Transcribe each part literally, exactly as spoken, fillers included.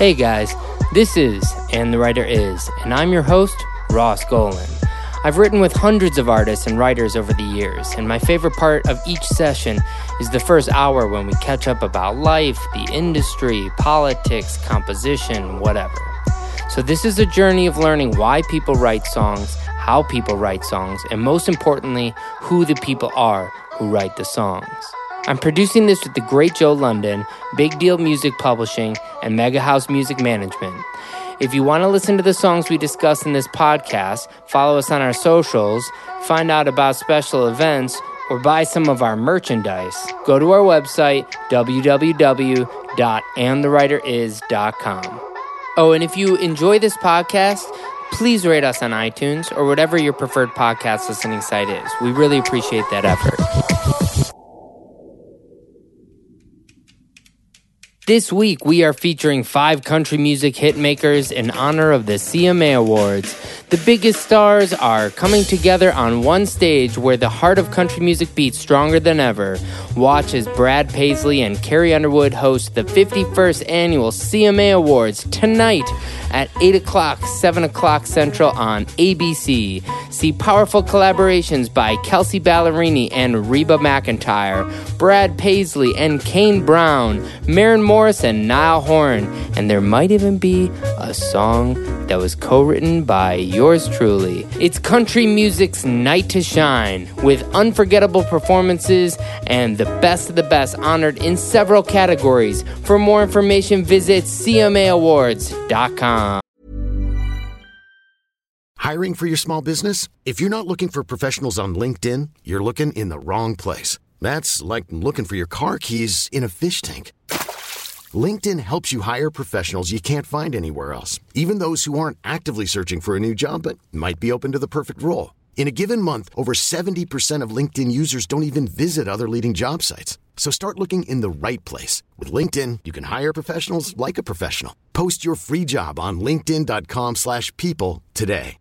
Hey guys, this is And the Writer Is, and I'm your host, Ross Golan. I've written with hundreds of artists and writers over the years, and my favorite part of each session is the first hour when we catch up about life, the industry, politics, composition, whatever. So this is a journey of learning why people write songs, how people write songs, and most importantly, who the people are who write the songs. I'm producing this with the great Joe London, Big Deal Music Publishing, and Mega House Music Management. If you want to listen to the songs we discuss in this podcast, follow us on our socials, find out about special events, or buy some of our merchandise, go to our website, w w w dot and the writer is dot com. Oh, and if you enjoy this podcast, please rate us on iTunes or whatever your preferred podcast listening site is. We really appreciate that effort. This week, we are featuring five country music hitmakers in honor of the C M A Awards. The biggest stars are coming together on one stage where the heart of country music beats stronger than ever. Watch as Brad Paisley and Carrie Underwood host the fifty-first Annual C M A Awards tonight at eight o'clock, seven o'clock Central on A B C. See powerful collaborations by Kelsey Ballerini and Reba McEntire, Brad Paisley and Kane Brown, Maren Morris and Niall Horan, and there might even be a song that was co-written by yours truly. It's country music's night to shine, with unforgettable performances and the best of the best honored in several categories. For more information, visit c m a awards dot com. Hiring for your small business? If you're not looking for professionals on LinkedIn, you're looking in the wrong place. That's like looking for your car keys in a fish tank. LinkedIn helps you hire professionals you can't find anywhere else, even those who aren't actively searching for a new job but might be open to the perfect role. In a given month, over seventy percent of LinkedIn users don't even visit other leading job sites. So start looking in the right place. With LinkedIn, you can hire professionals like a professional. Post your free job on linkedin dot com slash people today.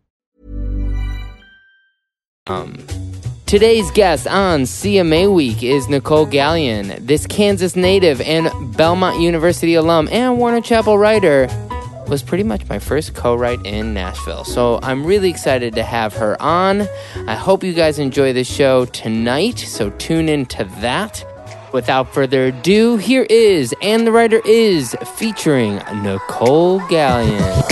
Um... Today's guest on C M A Week is Nicole Gallion. This Kansas native and Belmont University alum and Warner Chappell writer was pretty much my first co-write in Nashville. So I'm really excited to have her on. I hope you guys enjoy the show tonight, so tune in to that. Without further ado, here is And the Writer Is featuring Nicole Gallion.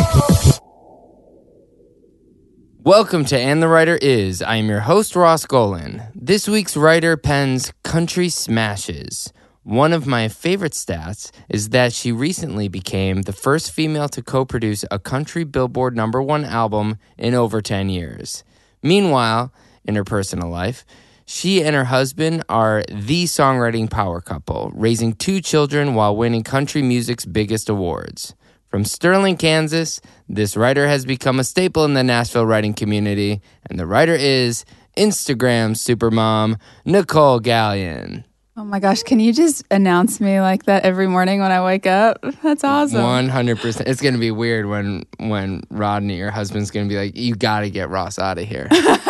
Welcome to And the Writer Is. I am your host, Ross Golan. This week's writer pens country smashes. One of my favorite stats is that she recently became the first female to co-produce a country Billboard number one album in over ten years. Meanwhile, in her personal life, she and her husband are the songwriting power couple, raising two children while winning country music's biggest awards. From Sterling, Kansas, this writer has become a staple in the Nashville writing community, and the writer is Instagram supermom Nicole Gallion. Oh my gosh, can you just announce me like that every morning when I wake up? That's awesome. one hundred percent. It's going to be weird when when Rodney, your husband's going to be like, you got to get Ross out of here.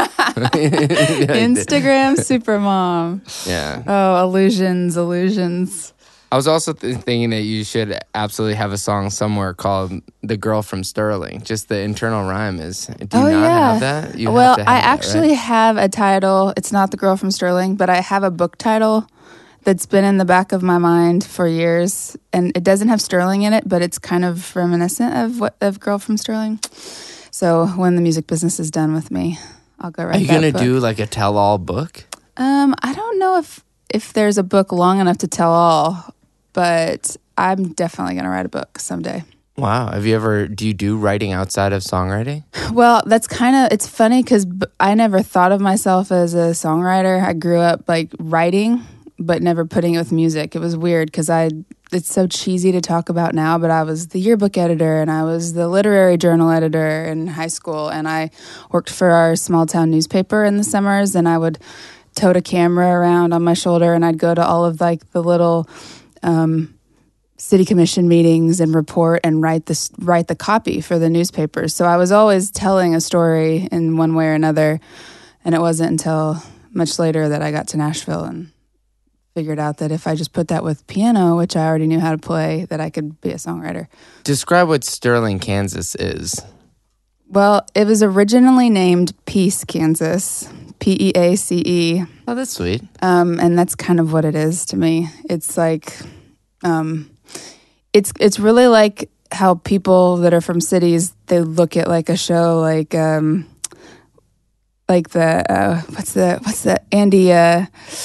Instagram supermom. Yeah. Oh, illusions, illusions. I was also th- thinking that you should absolutely have a song somewhere called The Girl from Sterling. Just the internal rhyme is, do you oh, not yeah. have that? You well, have to have I that, actually right? have a title. It's not The Girl from Sterling, but I have a book title that's been in the back of my mind for years. And it doesn't have Sterling in it, but it's kind of reminiscent of what of Girl from Sterling. So when the music business is done with me, I'll go write Are you that going to book. do like a tell-all book? Um, I don't know if, if there's a book long enough to tell all, but I'm definitely going to write a book someday. Wow. Have you ever, do you do writing outside of songwriting? Well, that's kind of, it's funny because b- I never thought of myself as a songwriter. I grew up like writing, but never putting it with music. It was weird because I, it's so cheesy to talk about now, but I was the yearbook editor and I was the literary journal editor in high school. And I worked for our small town newspaper in the summers, and I would tote a camera around on my shoulder, and I'd go to all of like the little um, city commission meetings and report and write this write the copy for the newspapers. So I was always telling a story in one way or another, and it wasn't until much later that I got to Nashville and figured out that if I just put that with piano, which I already knew how to play, that I could be a songwriter. Describe what Sterling, Kansas is. Well, it was originally named Peace, Kansas, P E A C E. Oh, that's sweet. Um, and that's kind of what it is to me. It's like, um, it's it's really like how people that are from cities, they look at like a show like um, like the uh, what's the what's the Andy uh,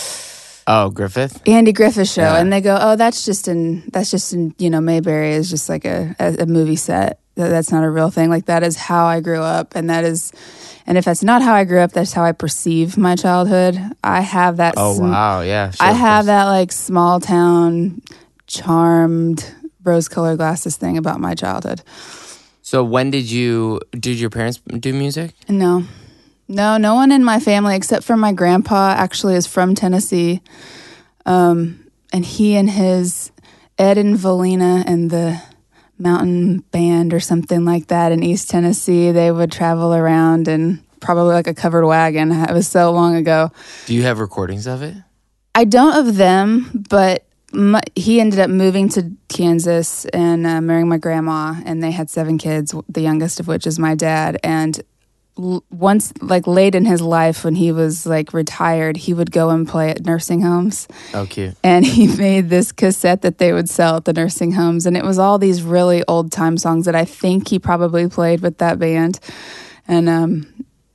oh Griffith Andy Griffith show, yeah. and they go, oh, that's just in that's just in you know Mayberry is just like a, a, a movie set. That, that's not a real thing. Like that is how I grew up, and that is, and if that's not how I grew up, that's how I perceive my childhood. I have that. Oh sm- wow, yeah. Sure, I have that like small town, charmed, rose-colored glasses thing about my childhood. So when did you did your parents do music? No, no, no one in my family except for my grandpa actually is from Tennessee, um, and he and his Ed and Valina and the Mountain Band or something like that in East Tennessee. They would travel around and probably like a covered wagon. It was so long ago. Do you have recordings of it? I don't of them, but my, he ended up moving to Kansas and uh, marrying my grandma, and they had seven kids, the youngest of which is my dad. And l- once, like late in his life when he was like retired, he would go and play at nursing homes. Oh, cute. And he made this cassette that they would sell at the nursing homes. And it was all these really old time songs that I think he probably played with that band. And um,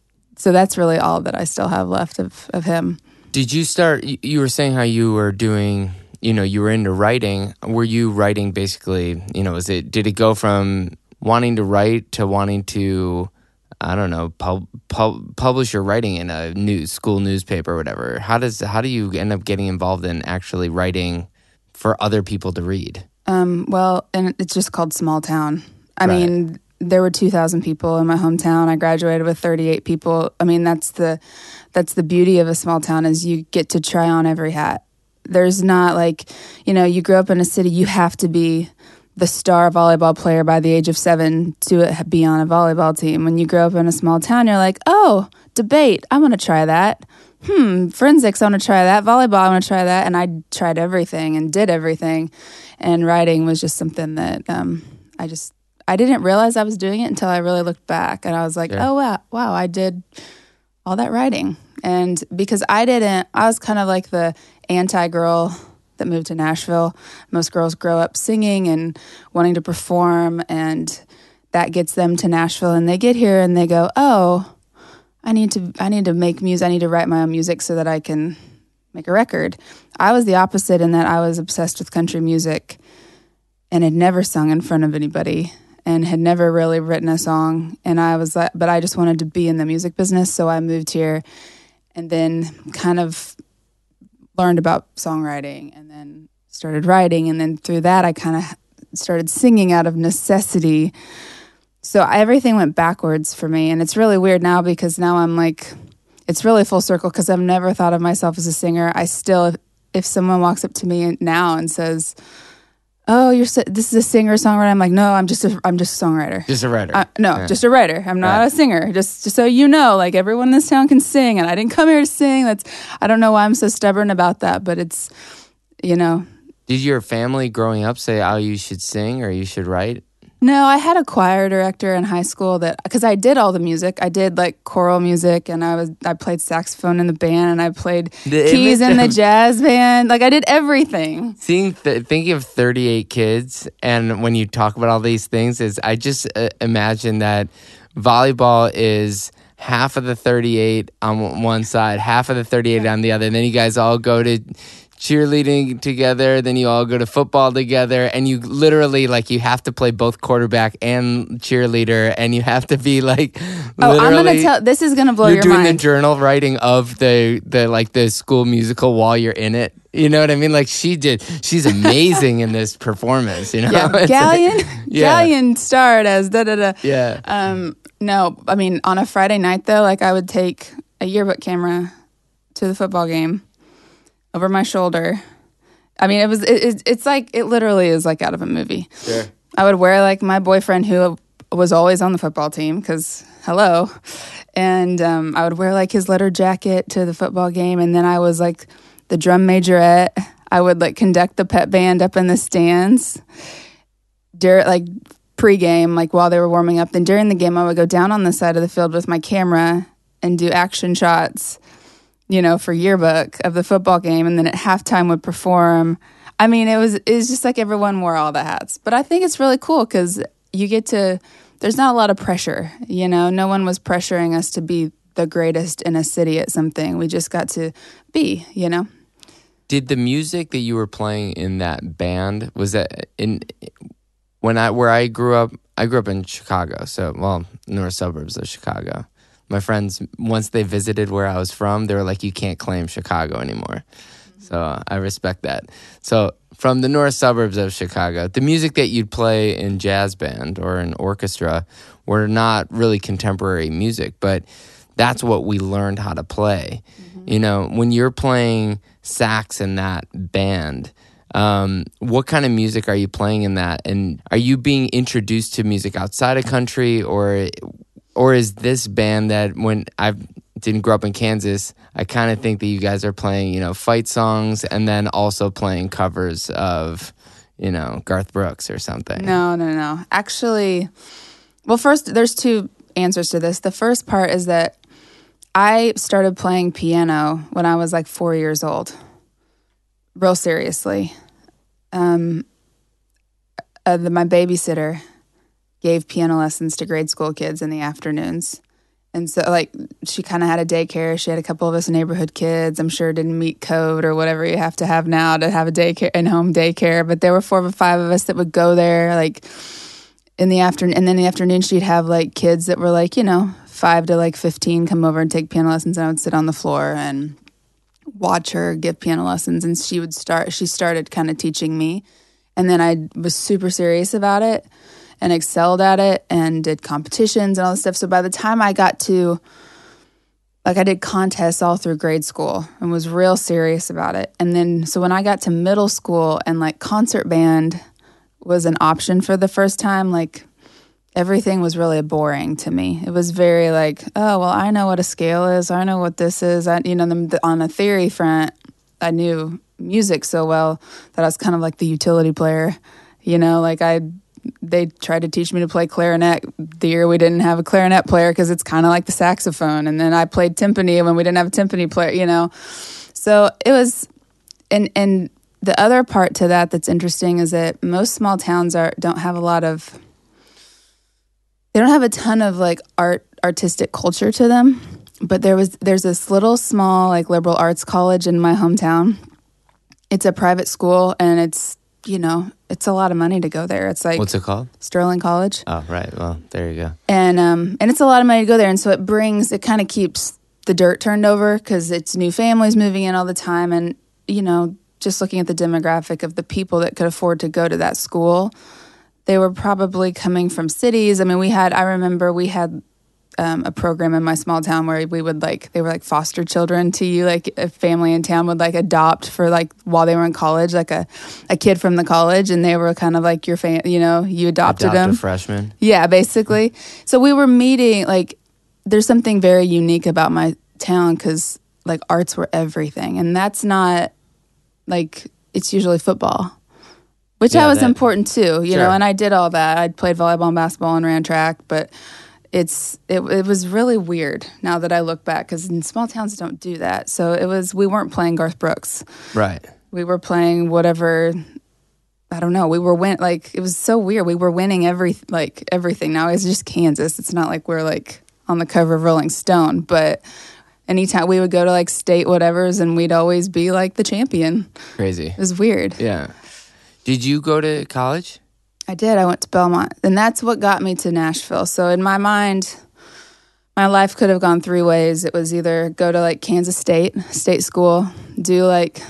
so that's really all that I still have left of, of him. Did you start, you, you were saying how you were doing, you know, you were into writing. Were you writing basically, you know, is it, did it go from wanting to write to wanting to, I don't know, pub, pub, publish your writing in a news school newspaper or whatever? How does how do you end up getting involved in actually writing for other people to read? Um, well, and it's just called Small Town. I Right. mean, there were two thousand people in my hometown. I graduated with thirty-eight people. I mean, that's the that's the beauty of a small town is you get to try on every hat. There's not like, you know, you grow up in a city, you have to be the star volleyball player by the age of seven to be on a volleyball team. When you grow up in a small town, you're like, oh, debate, I want to try that. Hmm, forensics, I want to try that. Volleyball, I want to try that. And I tried everything and did everything. And writing was just something that um, I just, I didn't realize I was doing it until I really looked back. And I was like, Yeah. oh, wow, wow, I did all that writing. And because I didn't, I was kind of like the anti-girl that moved to Nashville. Most girls grow up singing and wanting to perform, and that gets them to Nashville, and they get here and they go, oh, I need to I need to make music. I need to write my own music so that I can make a record. I was the opposite in that I was obsessed with country music and had never sung in front of anybody and had never really written a song. And I was like, but I just wanted to be in the music business, so I moved here and then kind of learned about songwriting and then started writing. And then through that, I kind of started singing out of necessity. So everything went backwards for me. And it's really weird now because now I'm like, it's really full circle because I've never thought of myself as a singer. I still, if, if someone walks up to me now and says, oh, you're so, this is a singer songwriter, I'm like, no, I'm just a, I'm just a songwriter. Just a writer. Uh, no, Yeah. just a writer. I'm not Right. a singer. Just, just so you know, like everyone in this town can sing, and I didn't come here to sing. That's, I don't know why I'm so stubborn about that, but it's, you know. Did your family growing up say, oh, you should sing or you should write? No, I had a choir director in high school that, because I did all the music. I did like choral music, and I was I played saxophone in the band, and I played The keys image in the of- jazz band. Like I did everything. Seeing, th- thinking of thirty-eight kids, and when you talk about all these things, is I just uh, imagine that volleyball is half of the thirty-eight on one side, half of the thirty-eight on the other, and then you guys all go to cheerleading together, then you all go to football together, and you literally, like, you have to play both quarterback and cheerleader, and you have to be like, Oh, I'm gonna literally- tell. This is gonna blow you're your doing mind. the journal writing of the the like the school musical while you're in it. You know what I mean? Like she did. She's amazing in this performance. You know? Yeah, It's like- Galleon. yeah. Galleon starred as da da da. Yeah. Um, no, I mean on a Friday night though, like I would take a yearbook camera to the football game over my shoulder. I mean, it was it, it, it's like it literally is like out of a movie. Sure. I would wear like my boyfriend who was always on the football team because hello, and um, I would wear like his leather jacket to the football game, and then I was like the drum majorette. I would like conduct the pep band up in the stands. During like pregame, like while they were warming up. Then during the game, I would go down on the side of the field with my camera and do action shots, you know, for yearbook of the football game. And then at halftime would perform. I mean, it was it was just like everyone wore all the hats. But I think it's really cool because you get to, there's not a lot of pressure, you know. No one was pressuring us to be the greatest in a city at something. We just got to be, you know. Did the music that you were playing in that band, was that in when I where I grew up? I grew up in Chicago, so well, north suburbs of Chicago. My friends, once they visited where I was from, they were like, "You can't claim Chicago anymore." Mm-hmm. So uh, I respect that. So from the north suburbs of Chicago, the music that you'd play in jazz band or in orchestra were not really contemporary music, but that's what we learned how to play. Mm-hmm. You know, when you're playing sax in that band, um, what kind of music are you playing in that? And are you being introduced to music outside of country, or or is this band that when I didn't grow up in Kansas, I kind of think that you guys are playing, you know, fight songs and then also playing covers of, you know, Garth Brooks or something? No, no, no. Actually, well, first, there's two answers to this. The first part is that I started playing piano when I was like four years old, real seriously. Um, uh, the, my babysitter gave piano lessons to grade school kids in the afternoons. And so, like, she kind of had a daycare. She had a couple of us neighborhood kids. I'm sure didn't meet code or whatever you have to have now to have a daycare, in-home daycare. But there were four or five of us that would go there, like, in the afternoon. And then in the afternoon, she'd have, like, kids that were, like, you know, five to, like, fifteen come over and take piano lessons. And I would sit on the floor and watch her give piano lessons. And she would start, she started kind of teaching me. And then I was super serious about it and excelled at it and did competitions and all this stuff. So by the time I got to, like, I did contests all through grade school and was real serious about it. And then, so when I got to middle school and, like, concert band was an option for the first time, like, everything was really boring to me. It was very like, oh, well, I know what a scale is. I know what this is. I, you know, the, on a theory front, I knew music so well that I was kind of like the utility player, you know, like I, they tried to teach me to play clarinet the year we didn't have a clarinet player because it's kind of like the saxophone. And then I played timpani when we didn't have a timpani player, you know. So it was, and and the other part to that that's interesting is that most small towns are don't have a lot of, they don't have a ton of like art, artistic culture to them. But there was, there's this little small like liberal arts college in my hometown. It's a private school and it's, you know, it's a lot of money to go there. It's like, what's it called? Sterling College. Oh, right. Well, there you go. And um, and it's a lot of money to go there. And so it brings, it kind of keeps the dirt turned over because it's new families moving in all the time. And, you know, just looking at the demographic of the people that could afford to go to that school, they were probably coming from cities. I mean, we had, I remember we had um, a program in my small town where we would like, they were like foster children to you, like a family in town would like adopt for like while they were in college, like a, a kid from the college, and they were kind of like your fan, you know, you adopted Adopt them. a freshman. Yeah, basically. So we were meeting, like, there's something very unique about my town because like arts were everything. And that's not like, it's usually football. Which Yeah, I was that- important too, you Sure. know, and I did all that. I played volleyball and basketball and ran track, but it's it, it was really weird now that I look back because small towns don't do that. So it was, we weren't playing Garth Brooks. Right. We were playing whatever, I don't know. We were win like it was so weird. We were winning every like everything. Now it's just Kansas. It's not like we're like on the cover of Rolling Stone, but anytime we would go to like state whatevers and we'd always be like the champion. Crazy. It was weird. Yeah. Did you go to college? I did. I went to Belmont. And that's what got me to Nashville. So in my mind, my life could have gone three ways. It was either go to like Kansas State, state school, do like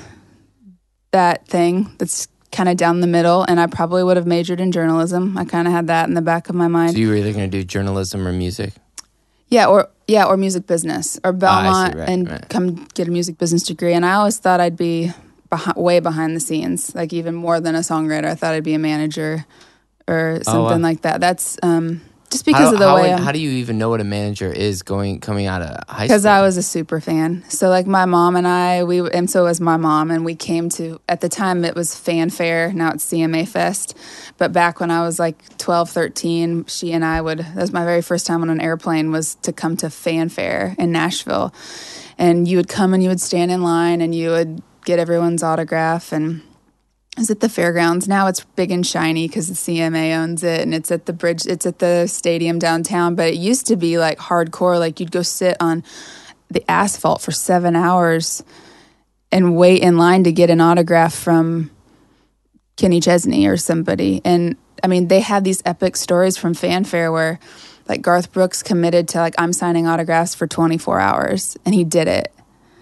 that thing that's kind of down the middle. And I probably would have majored in journalism. I kind of had that in the back of my mind. So you were either going to do journalism or music? Yeah, or yeah, or music business. Or Belmont right, and right. come get a music business degree. And I always thought I'd be behind, way behind the scenes, like even more than a songwriter. I thought I'd be a manager or something wow. like that. That's um, just because how, of the how, way how, I'm... how do you even know what a manager is going coming out of high school? Because I was a super fan. So like my mom and I, we and so was my mom, and we came to, at the time it was Fanfare, now it's C M A Fest. But back when I was like twelve, thirteen, she and I would, that was my very first time on an airplane, was to come to Fanfare in Nashville. And you would come and you would stand in line and you would get everyone's autograph. And it was at the fairgrounds. Now it's big and shiny because the C M A owns it, and it's at the bridge, it's at the stadium downtown. But it used to be like hardcore, like you'd go sit on the asphalt for seven hours and wait in line to get an autograph from Kenny Chesney or somebody. And I mean, they had these epic stories from Fanfare where like Garth Brooks committed to like, I'm signing autographs for twenty-four hours, and he did it.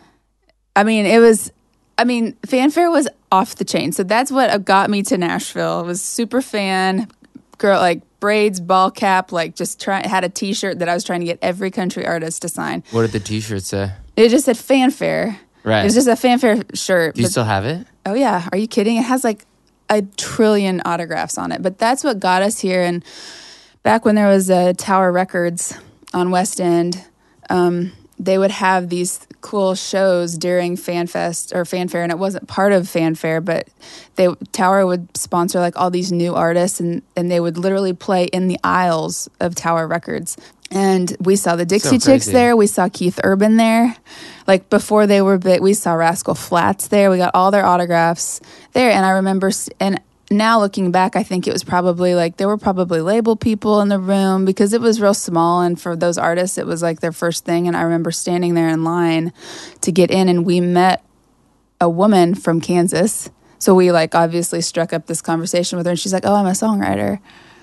I mean, it was, I mean, Fanfare was off the chain. So that's what got me to Nashville. I was super fan, girl, like braids, ball cap, like just try, had a t-shirt that I was trying to get every country artist to sign. What did the t-shirt say? It just said Fanfare. Right. It was just a Fanfare shirt. Do you but, still have it? Oh yeah. Are you kidding? It has like a trillion autographs on it. But that's what got us here. And back when there was a Tower Records on West End, um, they would have these cool shows during FanFest or Fanfare, and it wasn't part of Fanfare, but they Tower would sponsor like all these new artists, and, and they would literally play in the aisles of Tower Records. And we saw the Dixie So Chicks crazy. there. We saw Keith Urban there. Like before they were big, we saw Rascal Flatts there. We got all their autographs there. And I remember, and now looking back, I think it was probably like there were probably label people in the room because it was real small. And for those artists, it was like their first thing. And I remember standing there in line to get in, and we met a woman from Kansas. So we like obviously struck up this conversation with her, and she's like, "Oh, I'm a songwriter."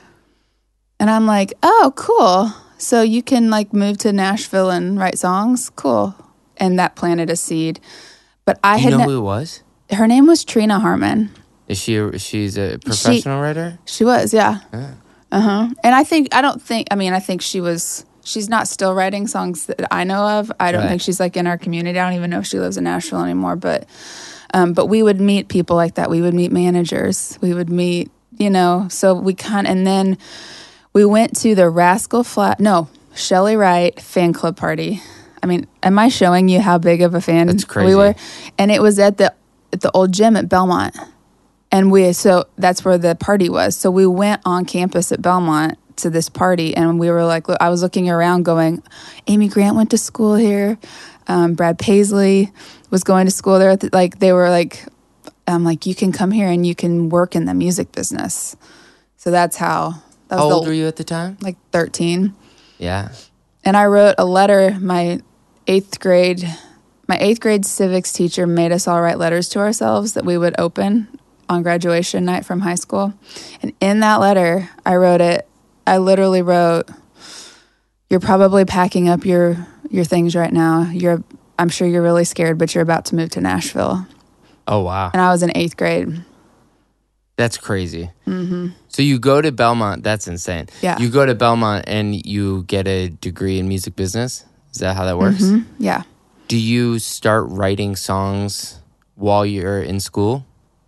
And I'm like, "Oh, cool. So you can like move to Nashville and write songs? Cool." And that planted a seed. But I Do had you know ne- who it was? her name was Trina Harmon. Is she? A, she's a professional writer. She was, yeah. Yeah. Uh huh. And I think I don't think. I mean, I think she was. She's not still writing songs that I know of. I don't Right. think she's like in our community. I don't even know if she lives in Nashville anymore. But, um, but we would meet people like that. We would meet managers. We would meet, you know. So we kind and then we went to the Rascal Flat. No, Shelley Wright fan club party. I mean, am I showing you how big of a fan That's crazy. we were? And it was at the at the old gym at Belmont. And we, so that's where the party was. So we went on campus at Belmont to this party, and we were like, look, I was looking around going, Amy Grant went to school here. Um, Brad Paisley was going to school there. Like, they were like, I'm like, you can come here and you can work in the music business. So that's how. That was How the, old were you at the time? Like thirteen. Yeah. And I wrote a letter, my eighth grade, my eighth grade civics teacher made us all write letters to ourselves that we would open on graduation night from high school. And in that letter, I wrote it, I literally wrote, "You're probably packing up your, your things right now. You're, I'm sure you're really scared, but you're about to move to Nashville." Oh wow. And I was in eighth grade. That's crazy. Mm-hmm. So you go to Belmont. That's insane. Yeah. You go to Belmont and you get a degree in music business. Is that how that works? Mhm. Yeah. Do you start writing songs while you're in school?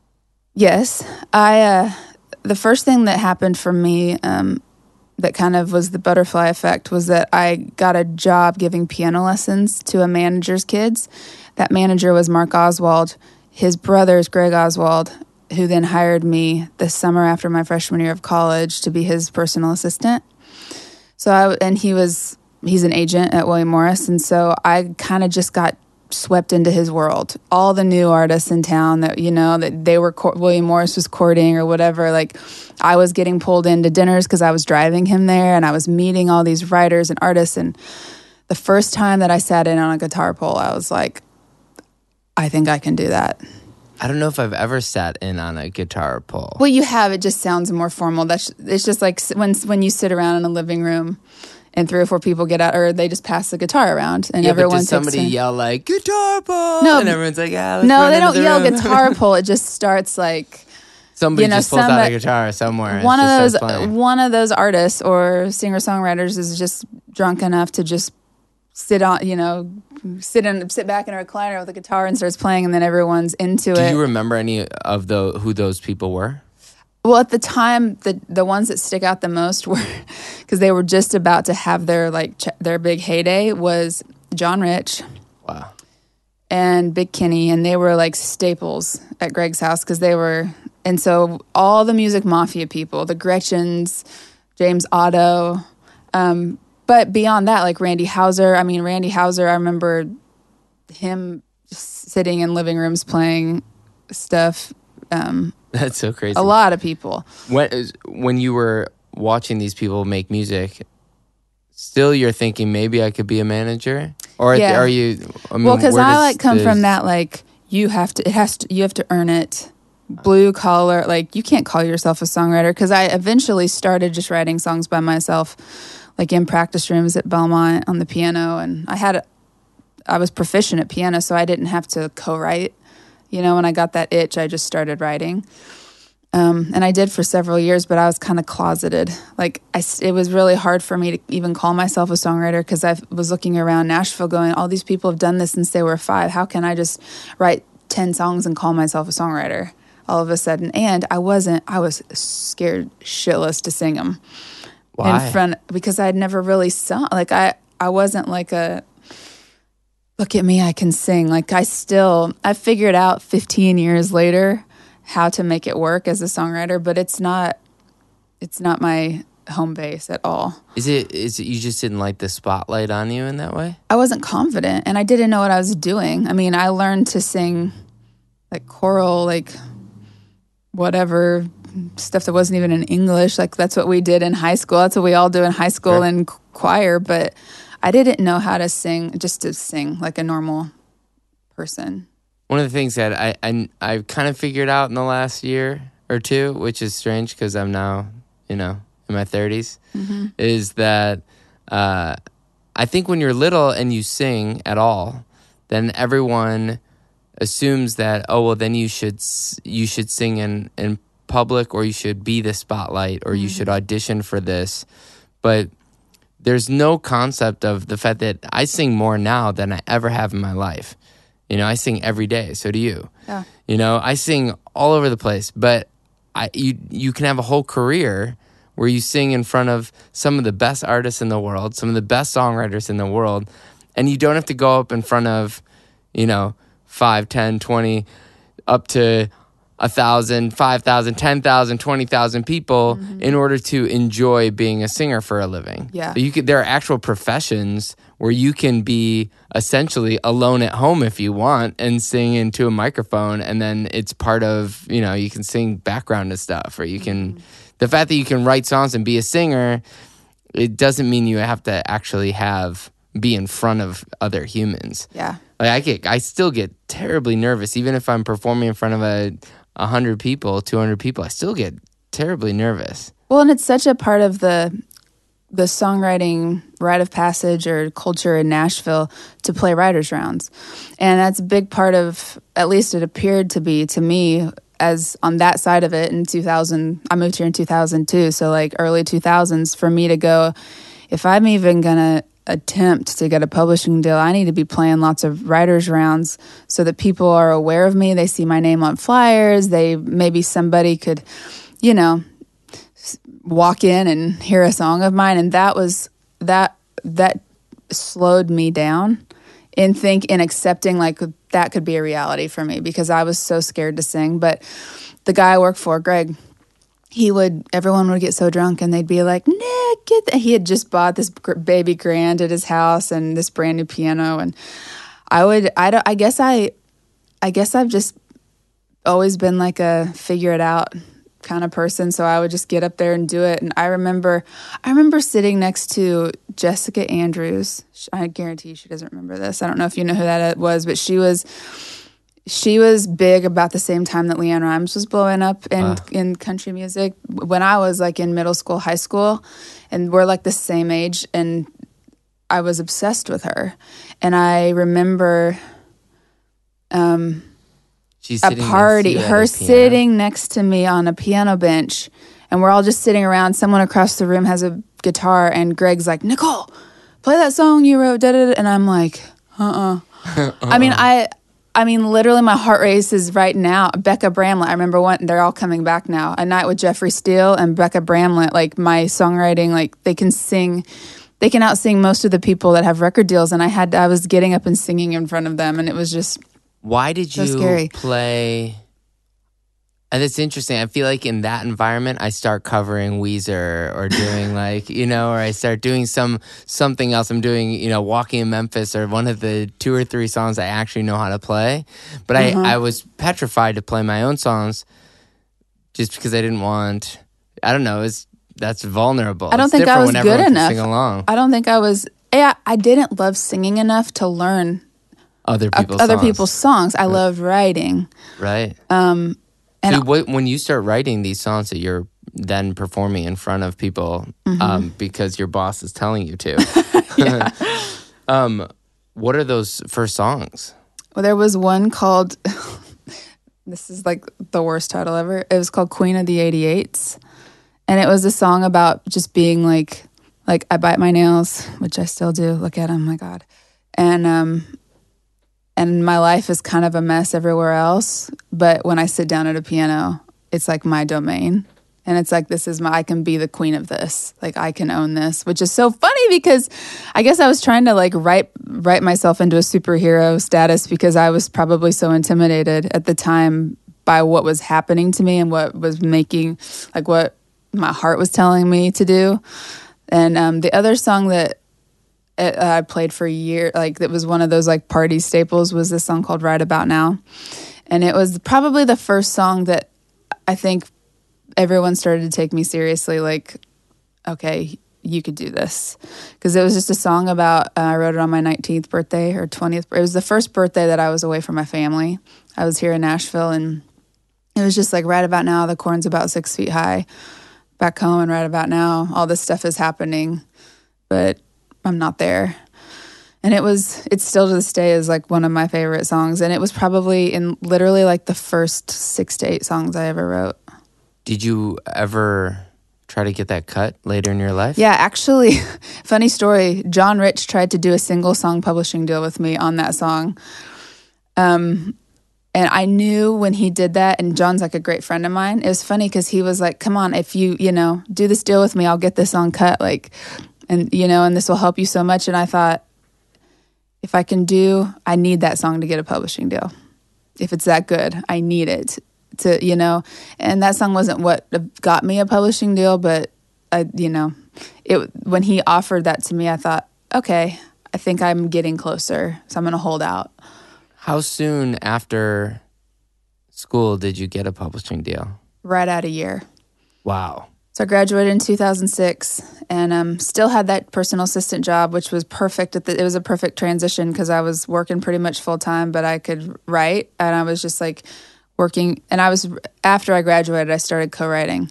Yes. I, uh, the first thing that happened for me, um, that kind of was the butterfly effect, was that I got a job giving piano lessons to a manager's kids. That manager was Mark Oswald. His brother is Greg Oswald, who then hired me the summer after my freshman year of college to be his personal assistant. So I, and he was, he's an agent at William Morris. And so I kind of just got swept into his world. All the new artists in town that, you know, that they were, William Morris was courting or whatever. Like I was getting pulled into dinners because I was driving him there, and I was meeting all these writers and artists. And the first time that I sat in on a guitar pole, I was like, I think I can do that. I don't know if I've ever sat in on a guitar pole. Well, you have. It just sounds more formal. That's it's just like when when you sit around in a living room and three or four people get out, or they just pass the guitar around, and yeah, everyone but takes does somebody turn. yell like guitar pole? No, and everyone's like, yeah. Let's No, run they into don't the yell room. guitar pole. It just starts like Somebody you know, just pulls out somebody- a guitar somewhere. and one it of just those starts playing. one of those artists or singer songwriters is just drunk enough to just sit on, you know, sit in sit back in a recliner with a guitar and starts playing, and then everyone's into Do it. you remember any of the who those people were? Well, at the time, the the ones that stick out the most were because they were just about to have their like ch- their big heyday was John Rich, wow, and Big Kenny, and they were like staples at Greg's house because they were, and so all the Music Mafia people, the Gretchens, James Otto, um, but beyond that, like Randy Houser. I mean, Randy Houser, I remember him just sitting in living rooms playing stuff. Um, That's so crazy. A lot of people. When when you were watching these people make music, still you're thinking maybe I could be a manager, or Yeah. are you? I mean, Well, because where I does like come this- from that like you have to it has to you have to earn it, blue collar. Like you can't call yourself a songwriter because I eventually started just writing songs by myself, like in practice rooms at Belmont on the piano, and I had I was proficient at piano, so I didn't have to co-write. You know, when I got that itch, I just started writing. Um, and I did for several years, but I was kind of closeted. Like, I, it was really hard for me to even call myself a songwriter because I was looking around Nashville going, all these people have done this since they were five. How can I just write ten songs and call myself a songwriter all of a sudden? And I wasn't, I was scared shitless to sing them. Why? In front, because I'd never really sung. Like, I, I wasn't like a, look at me, I can sing. Like I still, I figured out fifteen years later how to make it work as a songwriter, but it's not, it's not my home base at all. Is it? Is it you just didn't like the spotlight on you in that way? I wasn't confident and I didn't know what I was doing. I mean, I learned to sing like choral, like whatever stuff that wasn't even in English. Like that's what we did in high school. That's what we all do in high school Sure. in choir, but I didn't know how to sing, just to sing like a normal person. One of the things that I I I've kind of figured out in the last year or two, which is strange because I'm now, you know, in my thirties, Mm-hmm. is that uh, I think when you're little and you sing at all, then everyone assumes that, oh well, then you should s- you should sing in in public, or you should be the spotlight, or you should audition for this, but there's no concept of the fact that I sing more now than I ever have in my life. You know, I sing every day. So do you. Yeah. You know, I sing all over the place, but I you you can have a whole career where you sing in front of some of the best artists in the world, some of the best songwriters in the world, and you don't have to go up in front of, you know, five, ten, twenty, up to a thousand, five thousand, ten thousand, twenty thousand people mm-hmm. in order to enjoy being a singer for a living. Yeah. You could, there are actual professions where you can be essentially alone at home if you want and sing into a microphone, and then it's part of, you know, you can sing background to stuff, or you can, mm-hmm. the fact that you can write songs and be a singer, it doesn't mean you have to actually have, be in front of other humans. Yeah. Like I get, I still get terribly nervous, even if I'm performing in front of a, a hundred people, two hundred people. I still get terribly nervous. Well, and it's such a part of the the songwriting rite of passage or culture in Nashville to play writers' rounds, and that's a big part of. At least it appeared to be to me as on that side of it in two thousand. I moved here in two thousand two, so like early two thousands for me to go. If I'm even gonna attempt to get a publishing deal, I need to be playing lots of writers' rounds so that people are aware of me. They see my name on flyers. They maybe somebody could, you know, walk in and hear a song of mine. And that was that that slowed me down in think in accepting like that could be a reality for me because I was so scared to sing. But the guy I worked for, Greg, he would, everyone would get so drunk and they'd be like, Nick, get that. He had just bought this baby grand at his house and this brand new piano. And I would, I don't, I guess I, I guess I've just always been like a figure it out kind of person. So I would just get up there and do it. And I remember, I remember sitting next to Jessica Andrews. I guarantee you she doesn't remember this. I don't know if you know who that was, but she was, She was big about the same time that LeAnn Rimes was blowing up in, uh. in country music when I was like in middle school, high school, and we're like the same age, and I was obsessed with her. And I remember um, She's a party, her sitting next to me on a piano bench, and we're all just sitting around. Someone across the room has a guitar, and Greg's like, Nicole, play that song you wrote, da da da. And I'm like, uh-uh. uh-uh. I mean, I... I mean, literally, my heart races right now. Becca Bramlett, I remember one. They're all coming back now. A Night with Jeffrey Steele and Becca Bramlett. Like my songwriting, like they can sing, they can outsing most of the people that have record deals. And I had, I was getting up and singing in front of them, and it was just. Why did so you scary. play? And it's interesting. I feel like in that environment, I start covering Weezer or doing like, you know, or I start doing some something else. I'm doing, you know, Walking in Memphis or one of the two or three songs I actually know how to play. But Uh-huh. I, I was petrified to play my own songs just because I didn't want, I don't know, it's, that's vulnerable. I don't It's think I different was when good everyone can enough. Sing along. I don't think I was. Yeah, I didn't love singing enough to learn Other uh, people's other songs. people's songs. I loved writing. Right. Um, and See, wh- when you start writing these songs that you're then performing in front of people Mm-hmm. um, because your boss is telling you to, um, what are those first songs? well, there was one called. This is like the worst title ever. It was called Queen of the eighty-eights, and it was a song about just being like, like I bite my nails, which I still do. Look at them, my God, and um, and my life is kind of a mess everywhere else. But when I sit down at a piano, it's like my domain. And it's like, this is my, I can be the queen of this. Like, I can own this, which is so funny because I guess I was trying to like write, write myself into a superhero status because I was probably so intimidated at the time by what was happening to me and what was making, like what my heart was telling me to do. And um, the other song that it, uh, I played for a year, like that was one of those like party staples, was this song called Right About Now. And it was probably the first song that I think everyone started to take me seriously, like, okay, you could do this. Because it was just a song about, uh, I wrote it on my nineteenth birthday or twentieth. It was the first birthday that I was away from my family. I was here in Nashville, and it was just like, right about now, the corn's about six feet high. Back home, and right about now, all this stuff is happening, but I'm not there. And it was, it's still to this day is like one of my favorite songs. And it was probably in literally like the first six to eight songs I ever wrote. Did you ever try to get that cut later in your life? Yeah, actually, funny story. John Rich tried to do a single song publishing deal with me on that song. Um, and I knew when he did that, and John's like a great friend of mine. It was funny because he was like, come on, if you, you know, do this deal with me, I'll get this song cut. Like, and, you know, and this will help you so much. And I thought, if I can do, I need that song to get a publishing deal. If it's that good, I need it to, you know, and that song wasn't what got me a publishing deal, but I, you know, it, when he offered that to me, I thought, okay, I think I'm getting closer, so I'm going to hold out. How soon after school did you get a publishing deal? Right at a year. Wow. So I graduated in two thousand six, and um, still had that personal assistant job, which was perfect. At the, it was a perfect transition because I was working pretty much full time, but I could write, and I was just like working. And I was, after I graduated, I started co-writing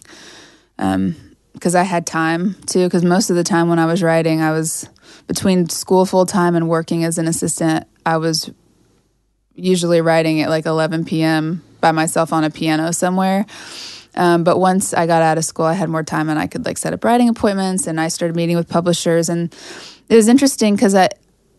because um, I had time too. Because most of the time when I was writing, I was between school full time and working as an assistant. I was usually writing at like eleven p.m. by myself on a piano somewhere. Um, but once I got out of school, I had more time and I could like set up writing appointments, and I started meeting with publishers. And it was interesting because I,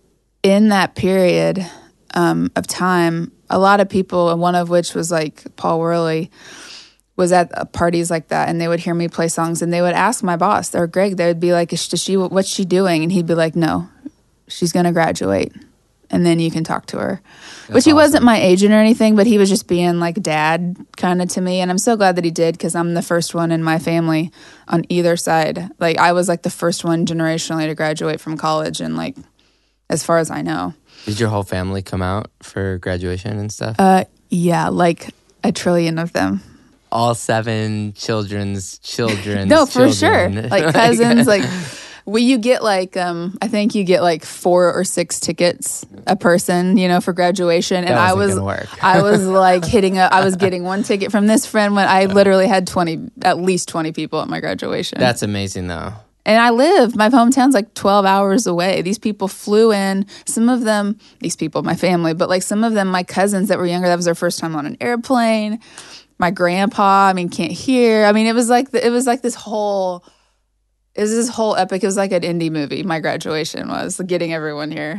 in that period um, of time, a lot of people, and one of which was like Paul Worley, was at parties like that, and they would hear me play songs, and they would ask my boss or Greg. They would be like, "Is she? What's she doing?" And he'd be like, "No, she's going to graduate, and then you can talk to her." That's Which he awesome. wasn't my agent or anything, but he was just being like dad kind of to me. And I'm so glad that he did, because I'm the first one in my family on either side. Like, I was like the first one generationally to graduate from college, and like, as far as I know. Did your whole family come out for graduation and stuff? Uh, yeah, like a trillion of them. All seven children's children's No, for children. sure. Like cousins, like... Well, you get like, um, I think you get like four or six tickets a person, you know, for graduation. And That I wasn't was, gonna work. I was like hitting a, I was getting one ticket from this friend when I literally had twenty, at least twenty people at my graduation. That's amazing, though. And I live, my hometown's like twelve hours away. These people flew in, some of them, these people, my family, but like some of them, my cousins that were younger, that was their first time on an airplane. My grandpa, I mean, can't hear. I mean, it was like, the, it was like this whole... It was this whole epic. It was like an indie movie. My graduation was getting everyone here.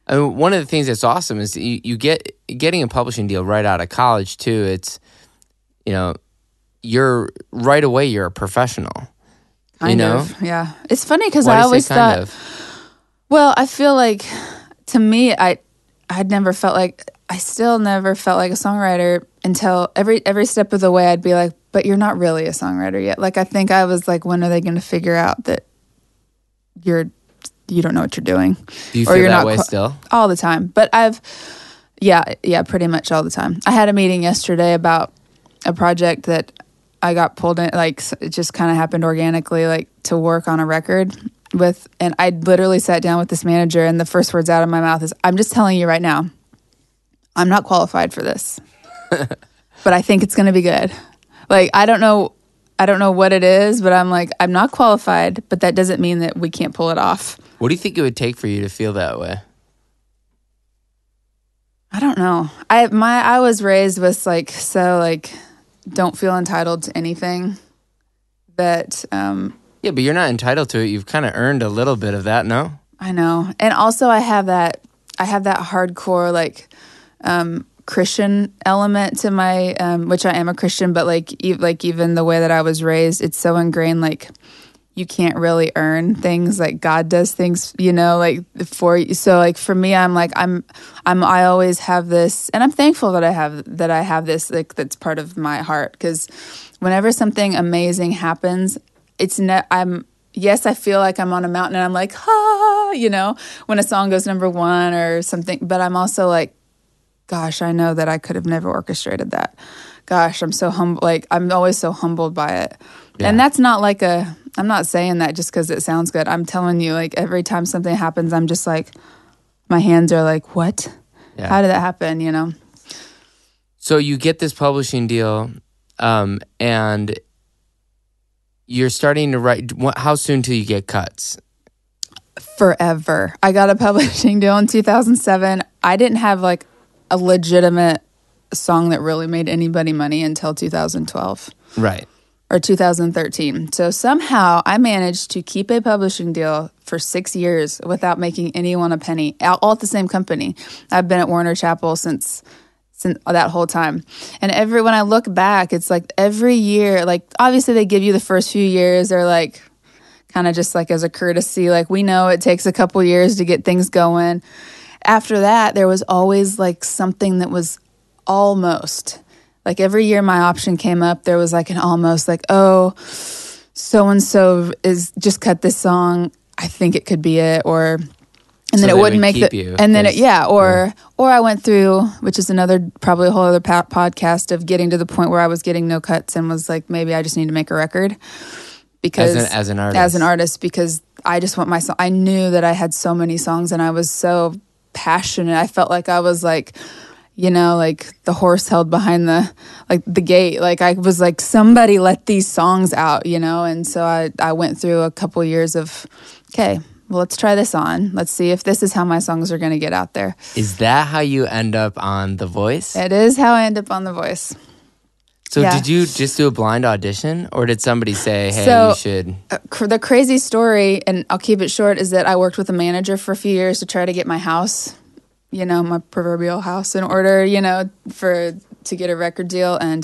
I mean, one of the things that's awesome is you, you get getting a publishing deal right out of college too. It's, you know, you're right away. You're a professional. Kind you know? of, yeah. It's funny because Why I do you always say kind thought. of? Well, I feel like to me, I I'd never felt like I still never felt like a songwriter until every every step of the way. I'd be like, but you're not really a songwriter yet. Like I think I was like, when are they going to figure out that you're you don't know what you're doing? Do you or feel you're that not way qu- still? all the time? But I've yeah yeah pretty much all the time. I had a meeting yesterday about a project that I got pulled in. Like it just kind of happened organically, like to work on a record with, and I literally sat down with this manager, and the first words out of my mouth is, "I'm just telling you right now, I'm not qualified for this, but I think it's going to be good." Like I don't know, I don't know what it is, but I'm like, I'm not qualified, but that doesn't mean that we can't pull it off. What do you think it would take for you to feel that way? I don't know. I my I was raised with like so like don't feel entitled to anything. That um, Yeah, but you're not entitled to it. You've kind of earned a little bit of that, no? I know, and also I have that I have that hardcore like um, Christian element to my, um, which I am a Christian, but like e- like even the way that I was raised, it's so ingrained. Like you can't really earn things. Like God does things, you know, like for you. So like for me, I'm like I'm I'm I always have this, and I'm thankful that I have that I have this like that's part of my heart, because whenever something amazing happens, it's ne- I'm yes, I feel like I'm on a mountain and I'm like, ah, you know, when a song goes number one or something, but I'm also like, gosh, I know that I could have never orchestrated that. Gosh, I'm so humble. Like I'm always so humbled by it. Yeah. And that's not like a, I'm not saying that just because it sounds good. I'm telling you, like every time something happens, I'm just like, my hands are like, what? Yeah. How did that happen? You know? So you get this publishing deal, um, and you're starting to write. How soon till you get cuts? Forever. I got a publishing deal in two thousand seven. I didn't have like a legitimate song that really made anybody money until two thousand twelve. Right. Or two thousand thirteen. So somehow I managed to keep a publishing deal for six years without making anyone a penny, all at the same company. I've been at Warner Chappell since since that whole time. And every when I look back, it's like every year, like obviously they give you the first few years, they're like kind of just like as a courtesy, like we know it takes a couple years to get things going. After that, there was always like something that was almost. Like every year my option came up, there was like an almost like, oh, so-and-so is just cut this song. I think it could be it. Or, and So then it they wouldn't would make keep the, you, and then it, 'cause- yeah. Or, yeah. or I went through, which is another, probably a whole other po- podcast of getting to the point where I was getting no cuts and was like, maybe I just need to make a record. Because As an- as an artist. As an artist, because I just want my song. I knew that I had so many songs and I was so passionate. I felt like I was like, you know, like the horse held behind the, like the gate. Like I was like, somebody let these songs out, you know? And so I, I went through a couple years of, okay, well, let's try this on. Let's see if this is how my songs are going to get out there. Is that how you end up on The Voice? It is how I end up on The Voice. So yeah. did you just do a blind audition, or did somebody say, hey, So- you should? Uh, cr- the crazy story, and I'll keep it short, is that I worked with a manager for a few years to try to get my house, you know, my proverbial house in order, you know, for to get a record deal. And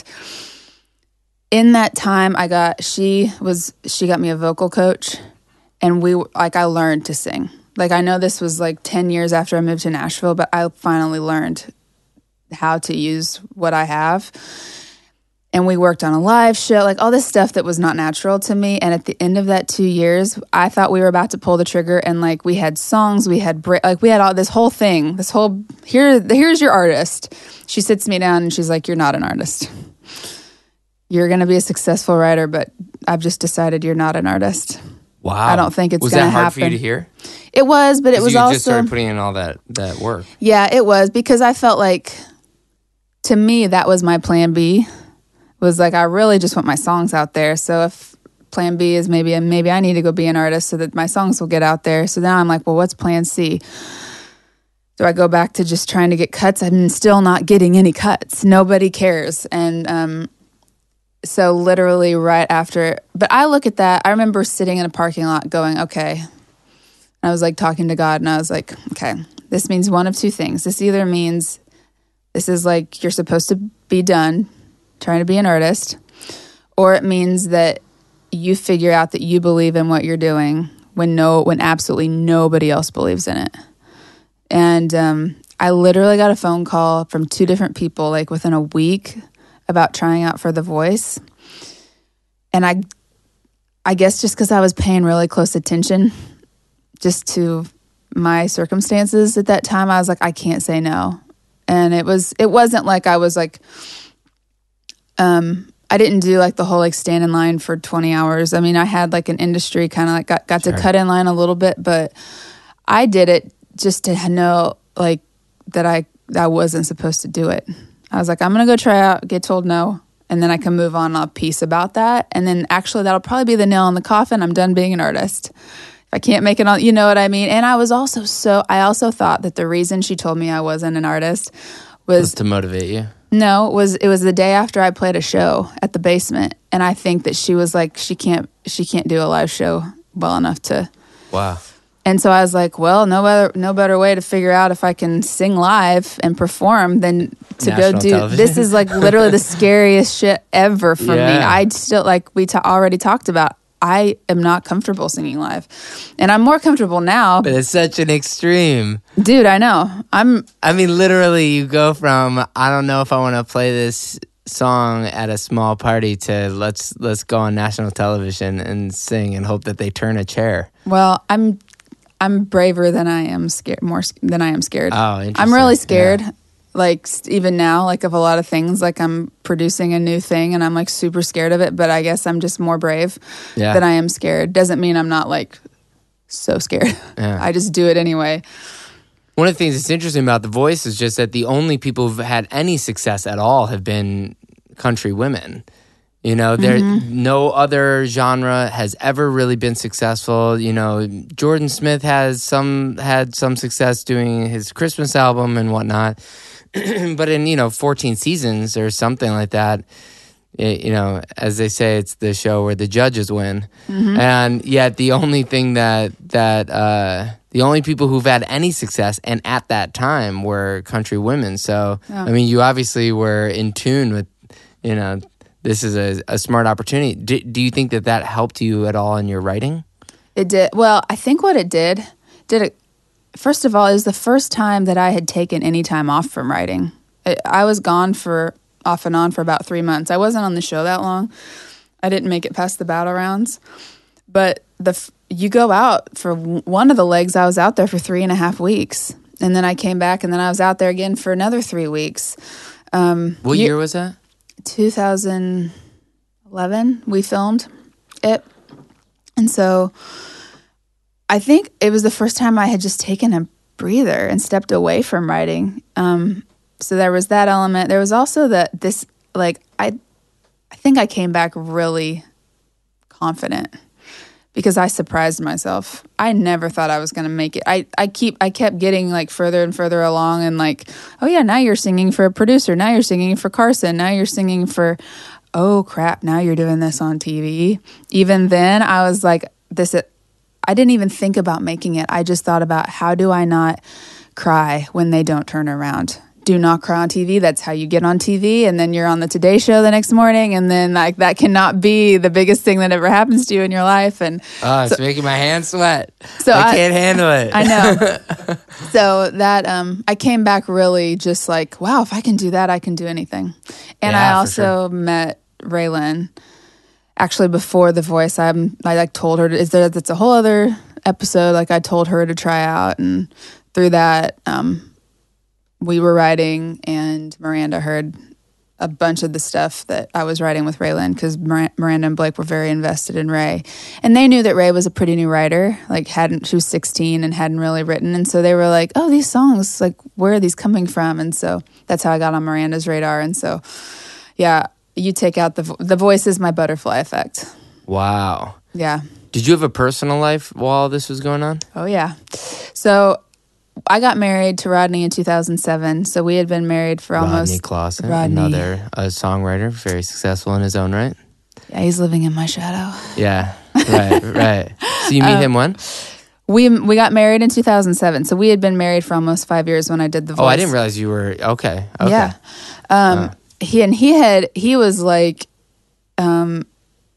in that time, I got she was she got me a vocal coach, and we like I learned to sing. Like I know this was like ten years after I moved to Nashville, but I finally learned how to use what I have. And we worked on a live show, like all this stuff that was not natural to me. And at the end of that two years, I thought we were about to pull the trigger. And like we had songs, we had bra- like we had all this whole thing, this whole here. Here's your artist. She sits me down and she's like, "You're not an artist. You're going to be a successful writer, but I've just decided you're not an artist." Wow. I don't think it's was gonna that hard for you happen. to hear? It was, but it 'Cause was you also just started putting in all that that work. yeah, it was, because I felt like to me that was my plan B. Was like I really just want my songs out there. So if plan B is maybe maybe I need to go be an artist so that my songs will get out there. So now I'm like, well, what's plan C? Do I go back to just trying to get cuts? I'm still not getting any cuts. Nobody cares. And um, so literally right after, but I look at that, I remember sitting in a parking lot going, okay. I was like talking to God, and I was like, okay, this means one of two things. This either means this is like you're supposed to be done trying to be an artist, or it means that you figure out that you believe in what you're doing when no, when absolutely nobody else believes in it. And um, I literally got a phone call from two different people, like within a week, about trying out for The Voice. And I, I guess just because I was paying really close attention, just to my circumstances at that time, I was like, I can't say no. And it was, it wasn't like I was like, um, I didn't do like the whole like stand in line for twenty hours. I mean, I had like an industry kind of like got, got Sure. to cut in line a little bit, but I did it just to know like that I, that I wasn't supposed to do it. I was like, I'm going to go try out, get told no, and then I can move on a piece about that. And then actually that'll probably be the nail in the coffin. I'm done being an artist. If I can't make it on, you know what I mean? And I was also so, I also thought that the reason she told me I wasn't an artist was, Was to motivate you. no, it was it was the day after I played a show at the Basement, and I think that she was like, she can't she can't do a live show well enough to. Wow. And so I was like, well, no better no better way to figure out if I can sing live and perform than to National go do. television. This is like literally the scariest shit ever for me. Yeah. I still like we ta- already talked about. I am not comfortable singing live, and I'm more comfortable now. But it's such an extreme. Dude, I know. I'm I mean, literally, you go from I don't know if I want to play this song at a small party to let's let's go on national television and sing and hope that they turn a chair. well. I'm I'm braver than I am scared. More sc- than I am scared. Oh, interesting. I'm really scared. Yeah. Like st- even now, like of a lot of things. Like I'm producing a new thing, and I'm like super scared of it. But I guess I'm just more brave Yeah. than I am scared. Doesn't mean I'm not like so scared. Yeah. I just do it anyway. One of the things that's interesting about The Voice is just that the only people who've had any success at all have been country women. You know, there Mm-hmm. no other genre has ever really been successful. You know, Jordan Smith has some had some success doing his Christmas album and whatnot, but in you know fourteen seasons or something like that. It, you know, as they say, it's the show where the judges win, Mm-hmm. and yet the only thing that that uh, the only people who've had any success and at that time were country women. So Yeah. I mean, you obviously were in tune with, you know, this is a, a smart opportunity. Do, do you think that that helped you at all in your writing? It did. Well, I think what it did did it. First of all, it was the first time that I had taken any time off from writing. It, I was gone for off and on for about three months. I wasn't on the show that long. I didn't make it past the battle rounds. But the f- you go out for w- one of the legs. I was out there for three and a half weeks, and then I came back, and then I was out there again for another three weeks. Um, What you- year was that? two thousand eleven we filmed it, and so I think it was the first time I had just taken a breather and stepped away from writing. Um, so there was that element. There was also that this like I I think I came back really confident because I surprised myself. I never thought I was going to make it. I, I keep I kept getting like further and further along and like, oh yeah, now you're singing for a producer. Now you're singing for Carson. Now you're singing for, oh crap, now you're doing this on T V. Even then I was like, this, I didn't even think about making it. I just thought about how do I not cry when they don't turn around? Do not cry on T V. That's how you get on T V. And then you're on the Today Show the next morning. And then like that cannot be the biggest thing that ever happens to you in your life. And Oh, it's making my hands sweat. So I, I- can't handle it. I know. So that um, I came back really just like, wow, if I can do that, I can do anything. And Yeah, I for also met Raylan actually before The Voice. I'm I like told her is there that's a whole other episode. Like I told her to try out, and through that, um, we were writing, and Miranda heard a bunch of the stuff that I was writing with Raylan because Miranda and Blake were very invested in Ray, and they knew that Ray was a pretty new writer. Like hadn't she was sixteen and hadn't really written, and so they were like, "Oh, these songs, like where are these coming from?" And so that's how I got on Miranda's radar. And so, yeah, you take out the vo- the voice is my butterfly effect. Wow. Yeah. Did you have a personal life while this was going on? Oh yeah. So I got married to Rodney in two thousand seven. So we had been married for almost Rodney Clawson, Rodney. another uh, songwriter, very successful in his own right. Yeah, he's living in my shadow. Yeah, right, right. So you meet Um, him when? We we got married in two thousand seven, so we had been married for almost five years when I did The Voice. Oh, I didn't realize you were okay. Okay. Yeah, um, uh. he and he had he was like, um,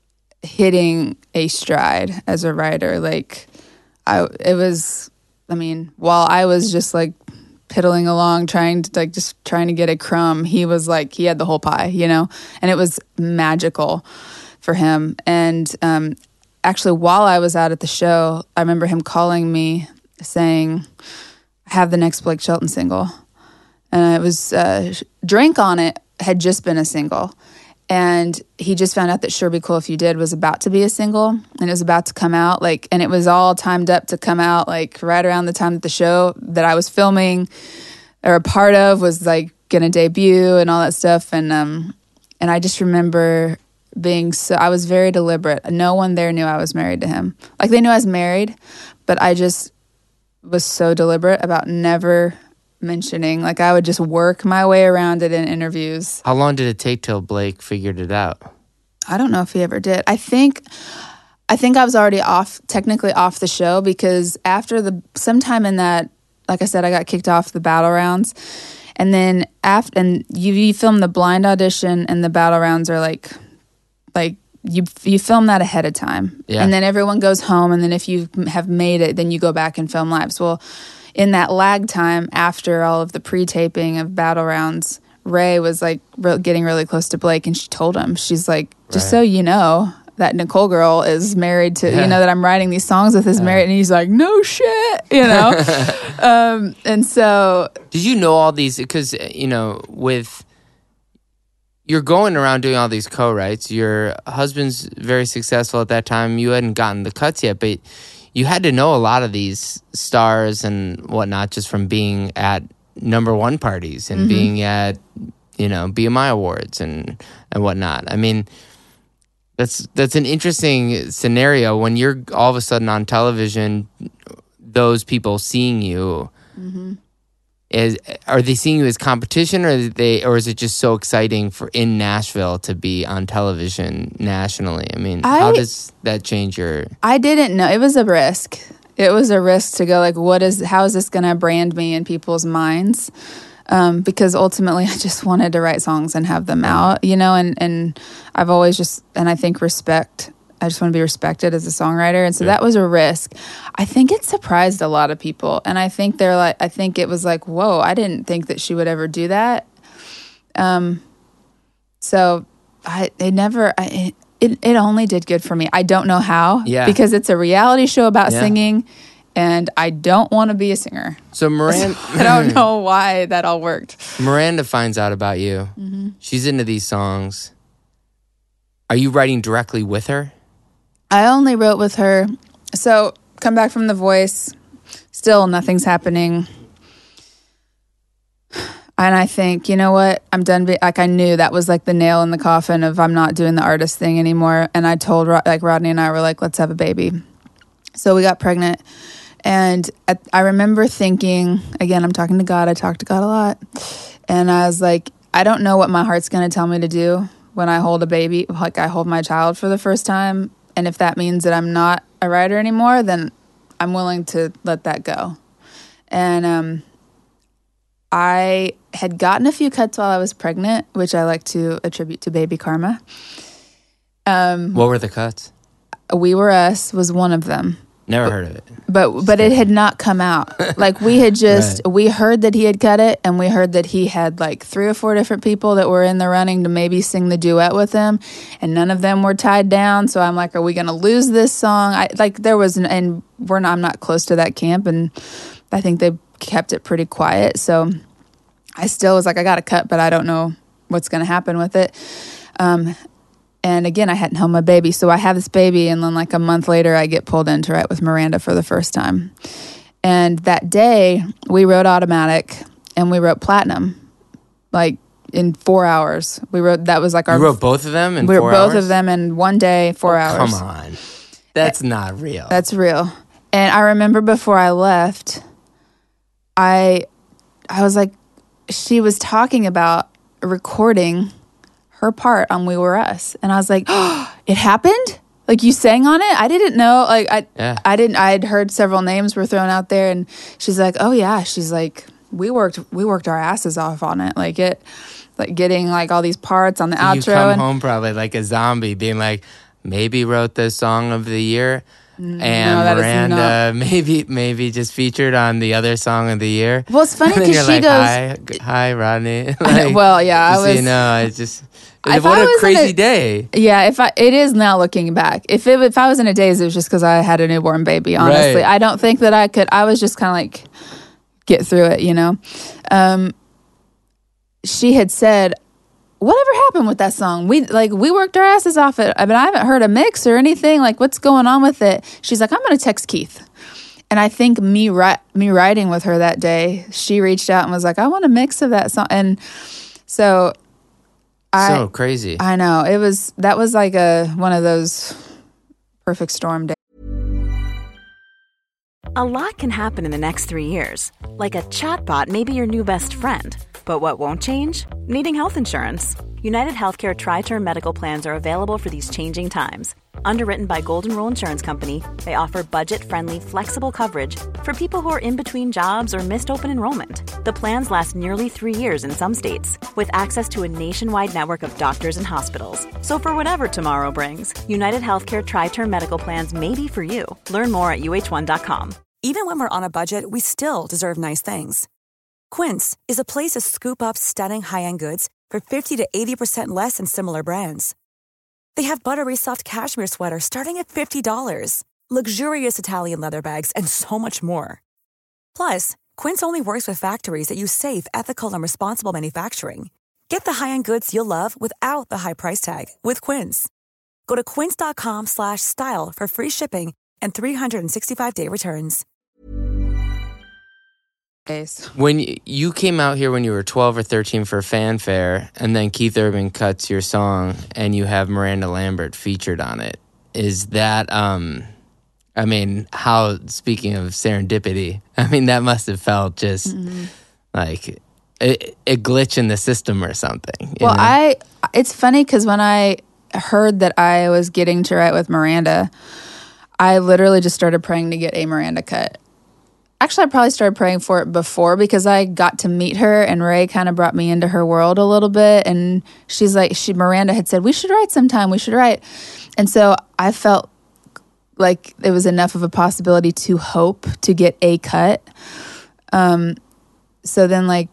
hitting a stride as a writer. Like, I it was. I mean, while I was just like piddling along, trying to like just trying to get a crumb, he was like he had the whole pie, you know, and it was magical for him. And um, actually, while I was out at the show, I remember him calling me saying, I have the next Blake Shelton single. And it was, uh, Drink on It had just been a single. And he just found out that Sure Be Cool If You Did was about to be a single. And it was about to come out. like, And it was all timed up to come out like right around the time that the show that I was filming or a part of was like going to debut and all that stuff. And, um, and I just remember being so, I was very deliberate. No one there knew I was married to him. Like they knew I was married, but I just was so deliberate about never mentioning. Like I would just work my way around it in interviews. How long did it take till Blake figured it out? I don't know if he ever did. I think, I think I was already off, technically off the show because after the, sometime in that, like I said, I got kicked off the battle rounds. And then after, and you, you film the blind audition and the battle rounds are like, like you you film that ahead of time. Yeah. And then everyone goes home. And then if you have made it, then you go back and film lives. Well, in that lag time after all of the pre-taping of battle rounds, Ray was like re- getting really close to Blake and she told him, she's like, just right. so you know, that Nicole girl is married to, yeah. you know, that I'm writing these songs with is yeah. married. And he's like, no shit, you know? um, and so. Did you know all these, because, you know, with, you're going around doing all these co-writes. Your husband's very successful at that time. You hadn't gotten the cuts yet, but you had to know a lot of these stars and whatnot just from being at number one parties and mm-hmm. being at, you know, B M I awards and, and whatnot. I mean, that's that's an interesting scenario when you're all of a sudden on television, those people seeing you. Mm-hmm. Is are they seeing you as competition, or are they, or is it just so exciting for in Nashville to be on television nationally? I mean, I, how does that change your? I didn't know. It was a risk. It was a risk to go like, what is? How is this going to brand me in people's minds? Um, because ultimately, I just wanted to write songs and have them out, you know. And and I've always just and I think respect. I just want to be respected as a songwriter. And so yeah. that was a risk. I think it surprised a lot of people. And I think they're like, I think it was like, whoa, I didn't think that she would ever do that. Um, so I, it never, I, it, it only did good for me. I don't know how, yeah. because it's a reality show about yeah. singing and I don't want to be a singer. So Miranda, I don't know why that all worked. Miranda finds out about you. Mm-hmm. She's into these songs. Are you writing directly with her? I only wrote with her. So, come back from The Voice. Still, nothing's happening. And I think, you know what? I'm done. Be- like, I knew that was like the nail in the coffin of I'm not doing the artist thing anymore. And I told, like, Rodney and I were like, let's have a baby. So, we got pregnant. And I, I remember thinking, again, I'm talking to God. I talk to God a lot. And I was like, I don't know what my heart's going to tell me to do when I hold a baby. Like, I hold my child for the first time. And if that means that I'm not a writer anymore, then I'm willing to let that go. And um, I had gotten a few cuts while I was pregnant, which I like to attribute to baby karma. Um, what were the cuts? We Were Us was one of them. Never but, heard of it. But but it had not come out. Like we had just, right. we heard that he had cut it, and we heard that he had like three or four different people that were in the running to maybe sing the duet with him, and none of them were tied down. So I'm like, are we going to lose this song? I like there was, an, and we're not, I'm not close to that camp, and I think they kept it pretty quiet. So I still was like, I got a cut, but I don't know what's going to happen with it. Um, And again, I hadn't held my baby. So I have this baby, and then like a month later, I get pulled in to write with Miranda for the first time. And that day, we wrote Automatic, and we wrote Platinum, like in four hours. We wrote, that was like our... You wrote both of them in we four wrote both hours? of them in one day, four oh, hours. Come on. That's not real. That's real. And I remember before I left, I, I was like, she was talking about recording her part on We Were Us. And I was like, oh, it happened? Like you sang on it? I didn't know. Like I, Yeah. I didn't. I had heard several names were thrown out there, and she's like, "Oh yeah." She's like, "We worked, we worked our asses off on it. Like it, like getting like all these parts on the outro." You come and, home probably like a zombie, being like, maybe wrote the song of the year, and that is Miranda maybe maybe just featured on the other song of the year. Well, it's funny And then because you're she like, goes, hi, hi, Rodney. Like, well, yeah, I just so was. you know, I just If what I a was in crazy a- day. Yeah, if I it is now looking back. If it if I was in a daze, it was just because I had a newborn baby. Honestly, Right. I don't think that I could. I was just kind of like get through it, you know. Um, she had said, "Whatever happened with that song? We like we worked our asses off it. I mean, I haven't heard a mix or anything. Like, what's going on with it?" She's like, "I'm going to text Keith." And I think me ri- me writing with her that day, she reached out and was like, "I want a mix of that song." And so. I, So crazy. I know. It was that was like a one of those perfect storm days. A lot can happen in the next three years. Like a chatbot may be your new best friend. But what won't change? Needing health insurance. United Healthcare Tri-Term Medical Plans are available for these changing times. Underwritten by Golden Rule Insurance Company, they offer budget-friendly, flexible coverage for people who are in between jobs or missed open enrollment. The plans last nearly three years in some states, with access to a nationwide network of doctors and hospitals. So for whatever tomorrow brings, United Healthcare Tri-Term Medical Plans may be for you. Learn more at U H one dot com. Even when we're on a budget, we still deserve nice things. Quince is a place to scoop up stunning high-end goods for fifty to eighty percent less than similar brands. They have buttery soft cashmere sweaters starting at fifty dollars, luxurious Italian leather bags, and so much more. Plus, Quince only works with factories that use safe, ethical, and responsible manufacturing. Get the high-end goods you'll love without the high price tag with Quince. Go to quince.com slash style for free shipping and three sixty-five day returns. When y- you came out here when you were twelve or thirteen for Fanfare, and then Keith Urban cuts your song, and you have Miranda Lambert featured on it, is that, um, I mean, how, speaking of serendipity, I mean, that must have felt just mm-hmm. like a, a glitch in the system or something. Well, know? I, it's funny because when I heard that I was getting to write with Miranda, I literally just started praying to get a Miranda cut. Actually, I probably started praying for it before because I got to meet her, and Ray kind of brought me into her world a little bit. And she's like, she Miranda had said, we should write sometime, we should write. And so I felt like it was enough of a possibility to hope to get a cut. Um, so then like,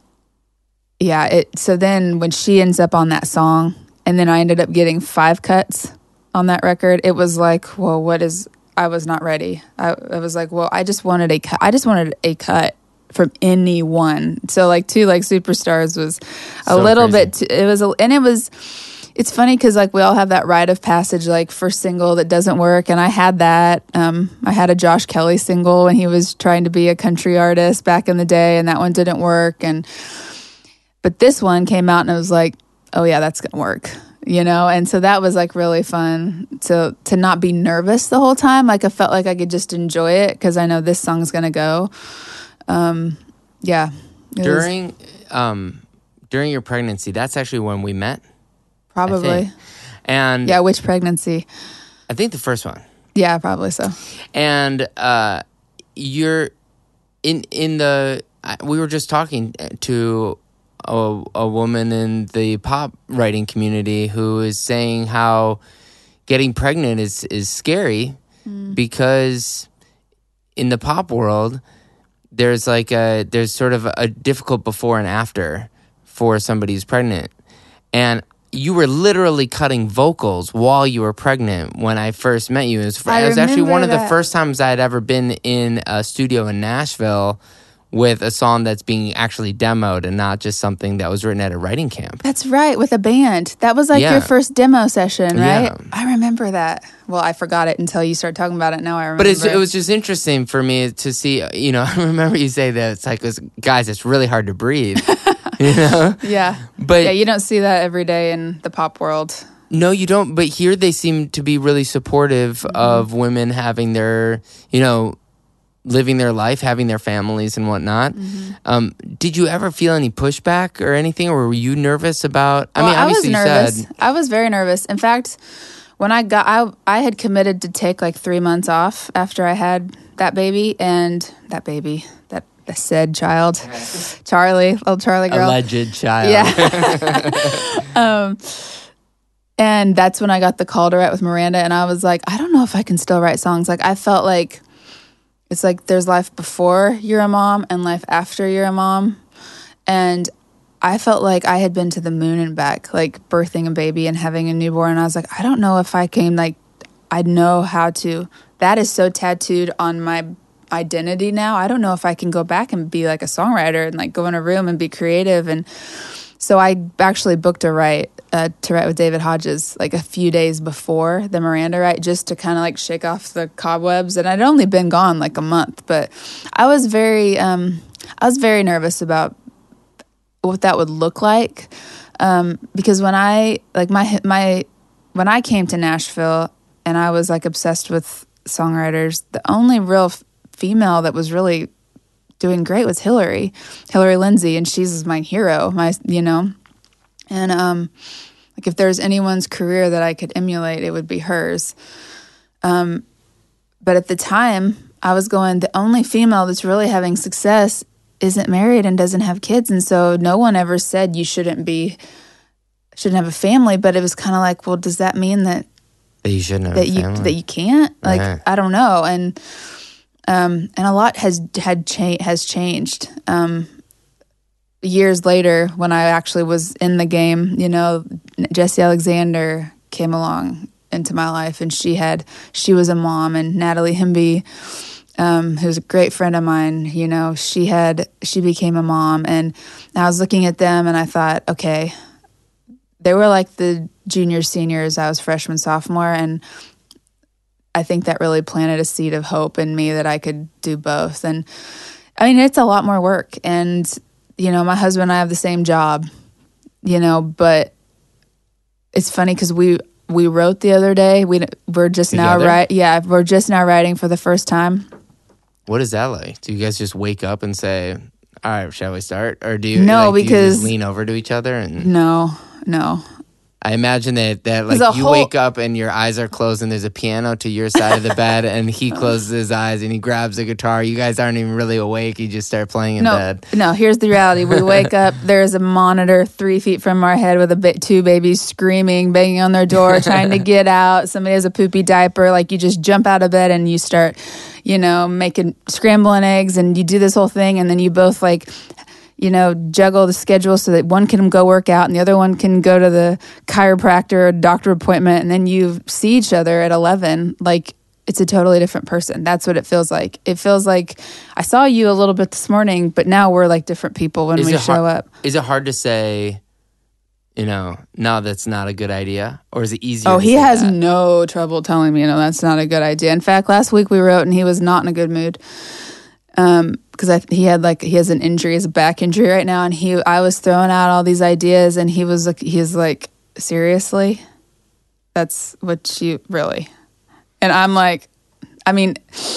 yeah, it, so then when she ends up on that song, and then I ended up getting five cuts on that record, it was like, well, what is... I was not ready. I, I was like, well, I just wanted a cut. I just wanted a cut from anyone. So like two like Superstars was a so little crazy. bit. Too, it was, a, and it was. It's funny because like we all have that rite of passage, like first single that doesn't work, and I had that. Um, I had a Josh Kelly single when he was trying to be a country artist back in the day, and that one didn't work. And but this one came out, and I was like, oh yeah, that's gonna work. You know, and so that was like really fun to to not be nervous the whole time. Like I felt like I could just enjoy it because I know this song's gonna go. Um, yeah. During um, during your pregnancy, that's actually when we met. I Probably. think. And Yeah, which pregnancy? I think the first one. Yeah, probably so. And uh, you're in in the. We were just talking to a, a woman in the pop writing community who is saying how getting pregnant is is scary mm. because in the pop world there's like a there's sort of a difficult before and after for somebody who's pregnant. And you were literally cutting vocals while you were pregnant when I first met you. It was, I it was actually one of that. the first times I had ever been in a studio in Nashville with a song that's being actually demoed and not just something that was written at a writing camp. That's right, with a band. That was like Yeah. your first demo session, right? Yeah. I remember that. Well, I forgot it until you started talking about it. Now I remember. But it's, it was just interesting for me to see, you know, I remember you say that it's like, it was, guys, it's really hard to breathe, you know? Yeah. But yeah, you don't see that every day in the pop world. No, you don't. But here they seem to be really supportive mm-hmm. of women having their, you know, living their life, having their families and whatnot. Mm-hmm. Um, did you ever feel any pushback or anything, or were you nervous about? I well, mean, obviously I was nervous. you said I was very nervous. In fact, when I got, I I had committed to take like three months off after I had that baby and that baby, that the said child, Charlie, little Charlie girl. Alleged child. Yeah. um, and that's when I got the call to write with Miranda, and I was like, I don't know if I can still write songs. Like, I felt like it's like there's life before you're a mom and life after you're a mom. And I felt like I had been to the moon and back, like birthing a baby and having a newborn. And I was like, I don't know if I can, like, I know how to. That is so tattooed on my identity now. I don't know if I can go back and be like a songwriter and like go in a room and be creative. And so I actually booked a write uh, to write with David Hodges like a few days before the Miranda write, just to kind of like shake off the cobwebs. And I'd only been gone like a month, but I was very, um, I was very nervous about what that would look like, um, because when I like my my when I came to Nashville and I was like obsessed with songwriters, the only real f- female that was really doing great was Hillary, Hillary Lindsey, and she's my hero, my you know, and um, like if there's anyone's career that I could emulate, it would be hers. Um, but at the time, I was going, the only female that's really having success isn't married and doesn't have kids, and so no one ever said you shouldn't be, shouldn't have a family. But it was kind of like, well, does that mean that that you shouldn't have that a you family? that you can't? Like, Yeah. I don't know, and um, and a lot has had cha- has changed. Um, years later, when I actually was in the game, you know, Jessie Alexander came along into my life, and she had she was a mom, and Natalie Himby, Um, who's a great friend of mine, you know, she had, she became a mom, and I was looking at them and I thought, okay, they were like the juniors, seniors, I was freshman, sophomore, and I think that really planted a seed of hope in me that I could do both. And I mean, it's a lot more work, and, you know, my husband and I have the same job, you know, but it's funny because we, we wrote the other day, we, we're just Together? now, right? Yeah, we're just now writing for the first time. What is that like? Do you guys just wake up and say, all right, shall we start? Or do you, No, like, do you because- just lean over to each other? And No, no. I imagine that, that like, There's a you whole- wake up and your eyes are closed and there's a piano to your side of the bed and he closes his eyes and he grabs a guitar. You guys aren't even really awake. You just start playing in No, bed. no. Here's the reality: we wake up. There's a monitor three feet from our head with a bit, two babies screaming, banging on their door, trying to get out. Somebody has a poopy diaper. Like, you just jump out of bed and you start, you know, making scrambling eggs, and you do this whole thing, and then you both like, you know, juggle the schedule so that one can go work out and the other one can go to the chiropractor or doctor appointment, and then you see each other at eleven. Like, it's a totally different person. That's what it feels like. It feels like I saw you a little bit this morning, but now we're like different people when Is we it show hard, up. Is it hard to say, you know, no, that's not a good idea? Or is it easier Oh, to he say has that? no trouble telling me, no, that's not a good idea. In fact, last week we wrote and he was not in a good mood. Um, because I he had like he has an injury, his back injury right now, and he I was throwing out all these ideas, and he was like, he's like, seriously, that's what you really, and I'm like, I mean,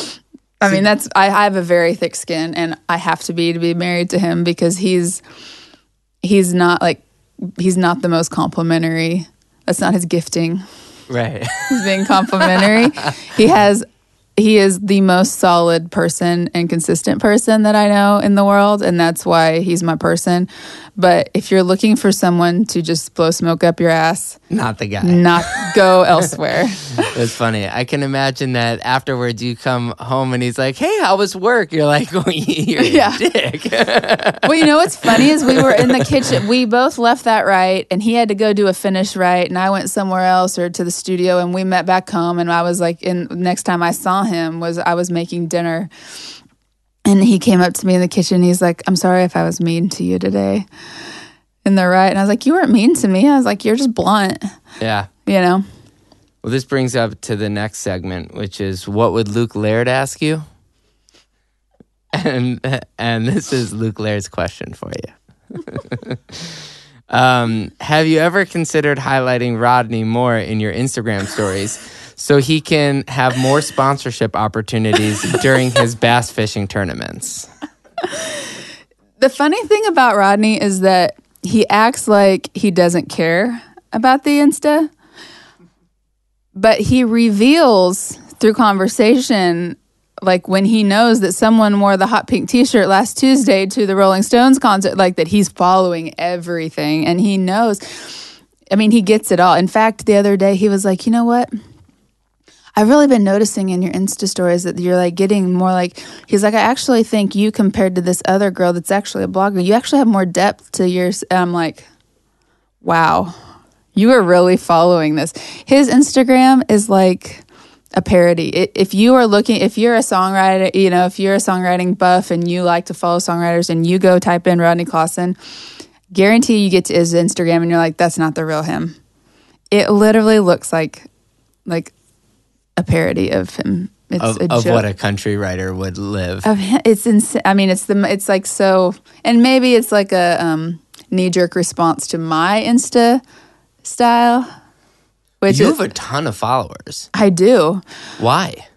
I mean that's I, I have a very thick skin, and I have to be to be married to him because he's he's not like he's not the most complimentary. That's not his gifting. Right. He's being complimentary. he has. He is the most solid person and consistent person that I know in the world, and that's why he's my person. But if you're looking for someone to just blow smoke up your ass, Not the guy. not go elsewhere. It's funny. I can imagine that afterwards you come home and he's like, hey, how was work? You're like, oh, you're Yeah. a dick. Well, you know what's funny is we were in the kitchen. We both left that right, and he had to go do a finish right, and I went somewhere else or to the studio, and we met back home. And I was like, in next time I saw him was I was making dinner, and he came up to me in the kitchen. He's like, I'm sorry if I was mean to you today in the right. And I was like, you weren't mean to me. I was like, you're just blunt, Yeah. you know? Well, this brings up to the next segment, which is, what would Luke Laird ask you? And and this is Luke Laird's question for you. um, have you ever considered highlighting Rodney more in your Instagram stories so he can have more sponsorship opportunities during his bass fishing tournaments? The funny thing about Rodney is that he acts like he doesn't care about the Insta. but he reveals through conversation, like when he knows that someone wore the hot pink t-shirt last Tuesday to the Rolling Stones concert, like that he's following everything and he knows. I mean, he gets it all. In fact, the other day he was like, you know what? I've really been noticing in your Insta stories that you're like getting more like, he's like, I actually think you compared to this other girl that's actually a blogger, you actually have more depth to yours. And I'm like, wow, you are really following this. His Instagram is like a parody. If you are looking, if you're a songwriter, you know, if you're a songwriting buff and you like to follow songwriters and you go type in Rodney Clawson, guarantee you get to his Instagram and you're like, that's not the real him. It literally looks like, like a parody of him. It's of, a of joke. what a country writer would live. Of him, it's insane. I mean, it's the, it's like so, and maybe it's like a um, knee-jerk response to my Insta style. Which you is, have a ton of followers. I do. Why?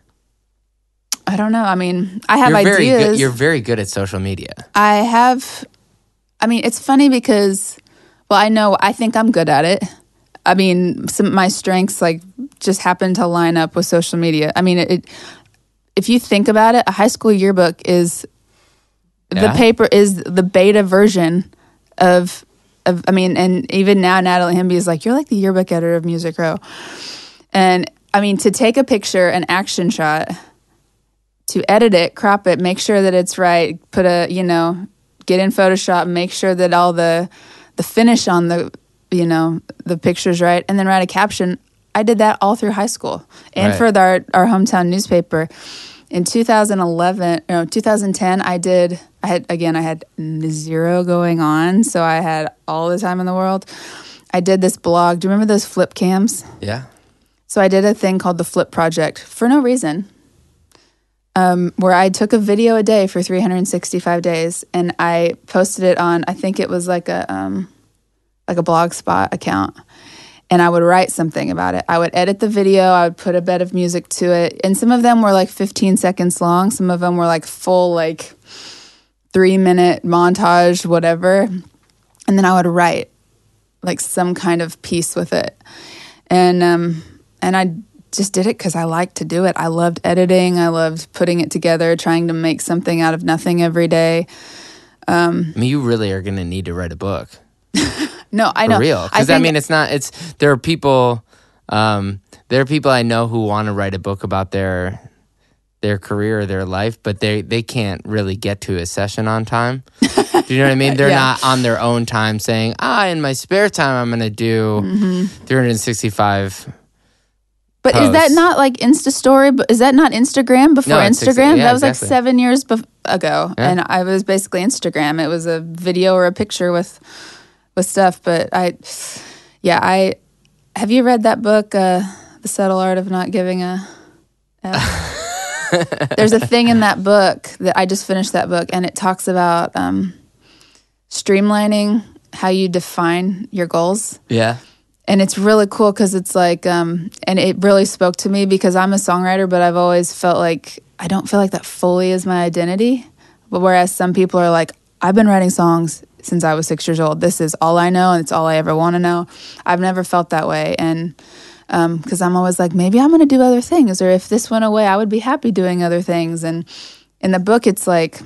I don't know. I mean, I have you're ideas. Very good, you're very good at social media. I have, I mean, it's funny because, well, I know, I think I'm good at it. I mean, some my strengths like just happen to line up with social media. I mean, it, it if you think about it, a high school yearbook is, yeah. the paper is the beta version of, of, I mean, and even now Natalie Hemby is like, you're like the yearbook editor of Music Row. And I mean, to take a picture, an action shot, to edit it, crop it, make sure that it's right, put a, you know, get in Photoshop, make sure that all the the finish on the, you know, the picture's right, and then write a caption. I did that all through high school and right. for the, our, our hometown newspaper. In two thousand eleven, no, two thousand ten, I did, I had, again, I had zero going on, so I had all the time in the world. I did this blog. Do you remember those flip cams? Yeah. So I did a thing called the Flip Project for no reason, um, where I took a video a day for three hundred sixty-five days, and I posted it on, I think it was like a um, like a Blogspot account, and I would write something about it. I would edit the video, I would put a bit of music to it, and some of them were like fifteen seconds long, some of them were like full like three-minute montage, whatever, and then I would write like some kind of piece with it. And um, and I just did it because I liked to do it. I loved editing. I loved putting it together, trying to make something out of nothing every day. Um, I mean, you really are going to need to write a book. no, I For know. real. Because, I, I mean, it's not, it's, there are people, um, there are people I know who want to write a book about their their career or their life, but they, they can't really get to a session on time. Do you know what I mean? They're yeah. not on their own time saying, ah, in my spare time, I'm going to do mm-hmm. three hundred sixty-five But posts. Is that not like Insta Story? Is that not Instagram before no, Instagram? Yeah, that was exactly. like seven years bef- ago. Yeah. And I was basically Instagram. It was a video or a picture with with stuff. But I, yeah, I, have you read that book, uh, The Subtle Art of Not Giving a F? There's a thing in that book that I just finished that book, and it talks about um, streamlining how you define your goals. Yeah. And it's really cool because it's like, um, and it really spoke to me because I'm a songwriter, but I've always felt like I don't feel like that fully is my identity. But whereas some people are like, I've been writing songs since I was six years old. This is all I know, and it's all I ever want to know. I've never felt that way. And because um, I'm always like, maybe I'm going to do other things, or if this went away, I would be happy doing other things. And in the book, it's like,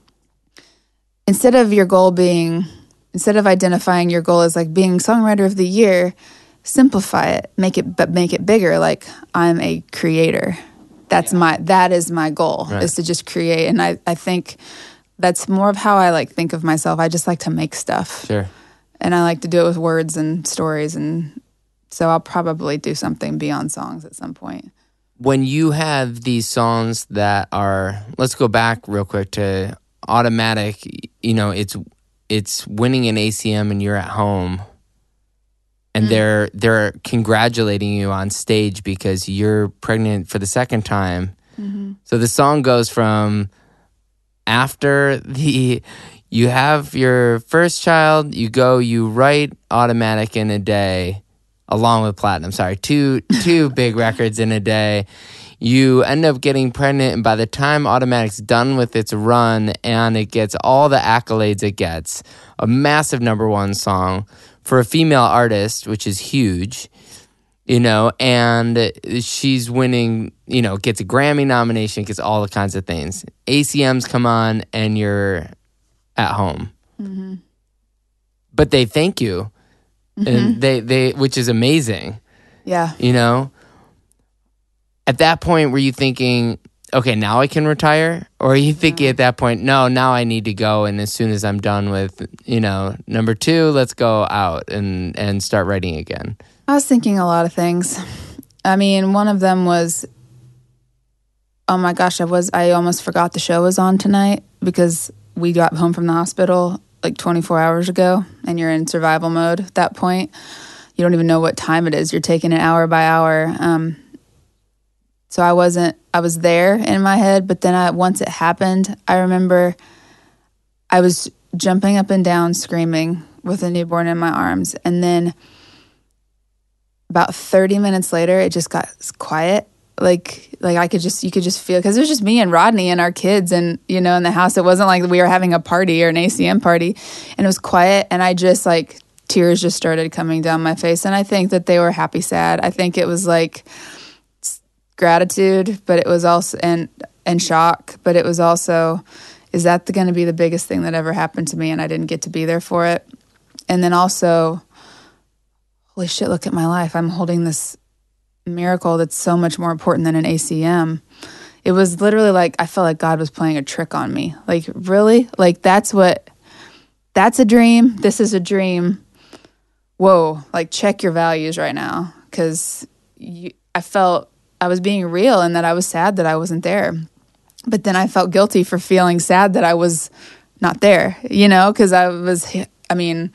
instead of your goal being, instead of identifying your goal as like being songwriter of the year, simplify it, make it, but make it bigger. Like, I'm a creator. That's yeah. my, that is my goal, right. is to just create. And I, I think that's more of how I like think of myself. I just like to make stuff. Sure. And I like to do it with words and stories. And so I'll probably do something beyond songs at some point. When you have these songs that are, let's go back real quick to Automatic, you know, it's it's winning an A C M and you're at home, and mm. they're they're congratulating you on stage because you're pregnant for the second time. Mm-hmm. So the song goes from after the you have your first child, you go, you write Automatic in a day, along with Platinum, sorry, two two big records in a day. You end up getting pregnant, and by the time Automatic's done with its run and it gets all the accolades it gets, a massive number one song for a female artist, which is huge, you know, and she's winning, you know, gets a Grammy nomination, gets all the kinds of things. A C Ms come on and you're at home. Mm-hmm. But they thank you. Mm-hmm. And they, they, which is amazing. Yeah. You know? At that point, were you thinking, okay, now I can retire? Or are you thinking yeah. at that point, no, now I need to go, and as soon as I'm done with, you know, number two, let's go out and, and start writing again? I was thinking a lot of things. I mean, one of them was, oh my gosh, I was I almost forgot the show was on tonight because we got home from the hospital like twenty-four hours ago, and you're in survival mode at that point. You don't even know what time it is. You're taking it hour by hour. Um, so I wasn't, I was there in my head, but then I, once it happened, I remember I was jumping up and down screaming with a newborn in my arms. And then about thirty minutes later, it just got quiet. Like, like I could just, you could just feel, because it was just me and Rodney and our kids and, you know, in the house. It wasn't like we were having a party or an A C M party, and it was quiet. And I just like, tears just started coming down my face. And I think that they were happy, sad. I think it was like gratitude, but it was also, and, and shock, but it was also, is that going to be the biggest thing that ever happened to me? And I didn't get to be there for it. And then also, holy shit, look at my life. I'm holding this miracle that's so much more important than an A C M. It was literally like, I felt like God was playing a trick on me. Like, really? Like, that's what, that's a dream. This is a dream. Whoa, like, check your values right now. Because I felt I was being real and that I was sad that I wasn't there. But then I felt guilty for feeling sad that I was not there, you know, because I was, I mean,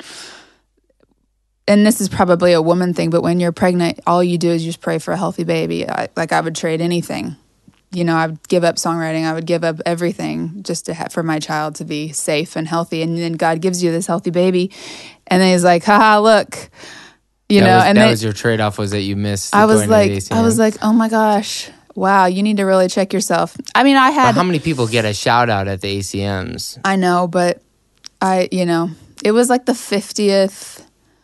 and this is probably a woman thing, but when you're pregnant, all you do is just pray for a healthy baby. I, like, I would trade anything. You know, I would give up songwriting. I would give up everything just to have, for my child to be safe and healthy. And then God gives you this healthy baby. And then he's like, haha, look, you that know. Was, and that they, was your trade-off, was that you missed I was like, A C M? I was like, oh my gosh, wow, you need to really check yourself. I mean, I had. But how many people get a shout out at the A C Ms? I know, but I, you know, it was like the fiftieth.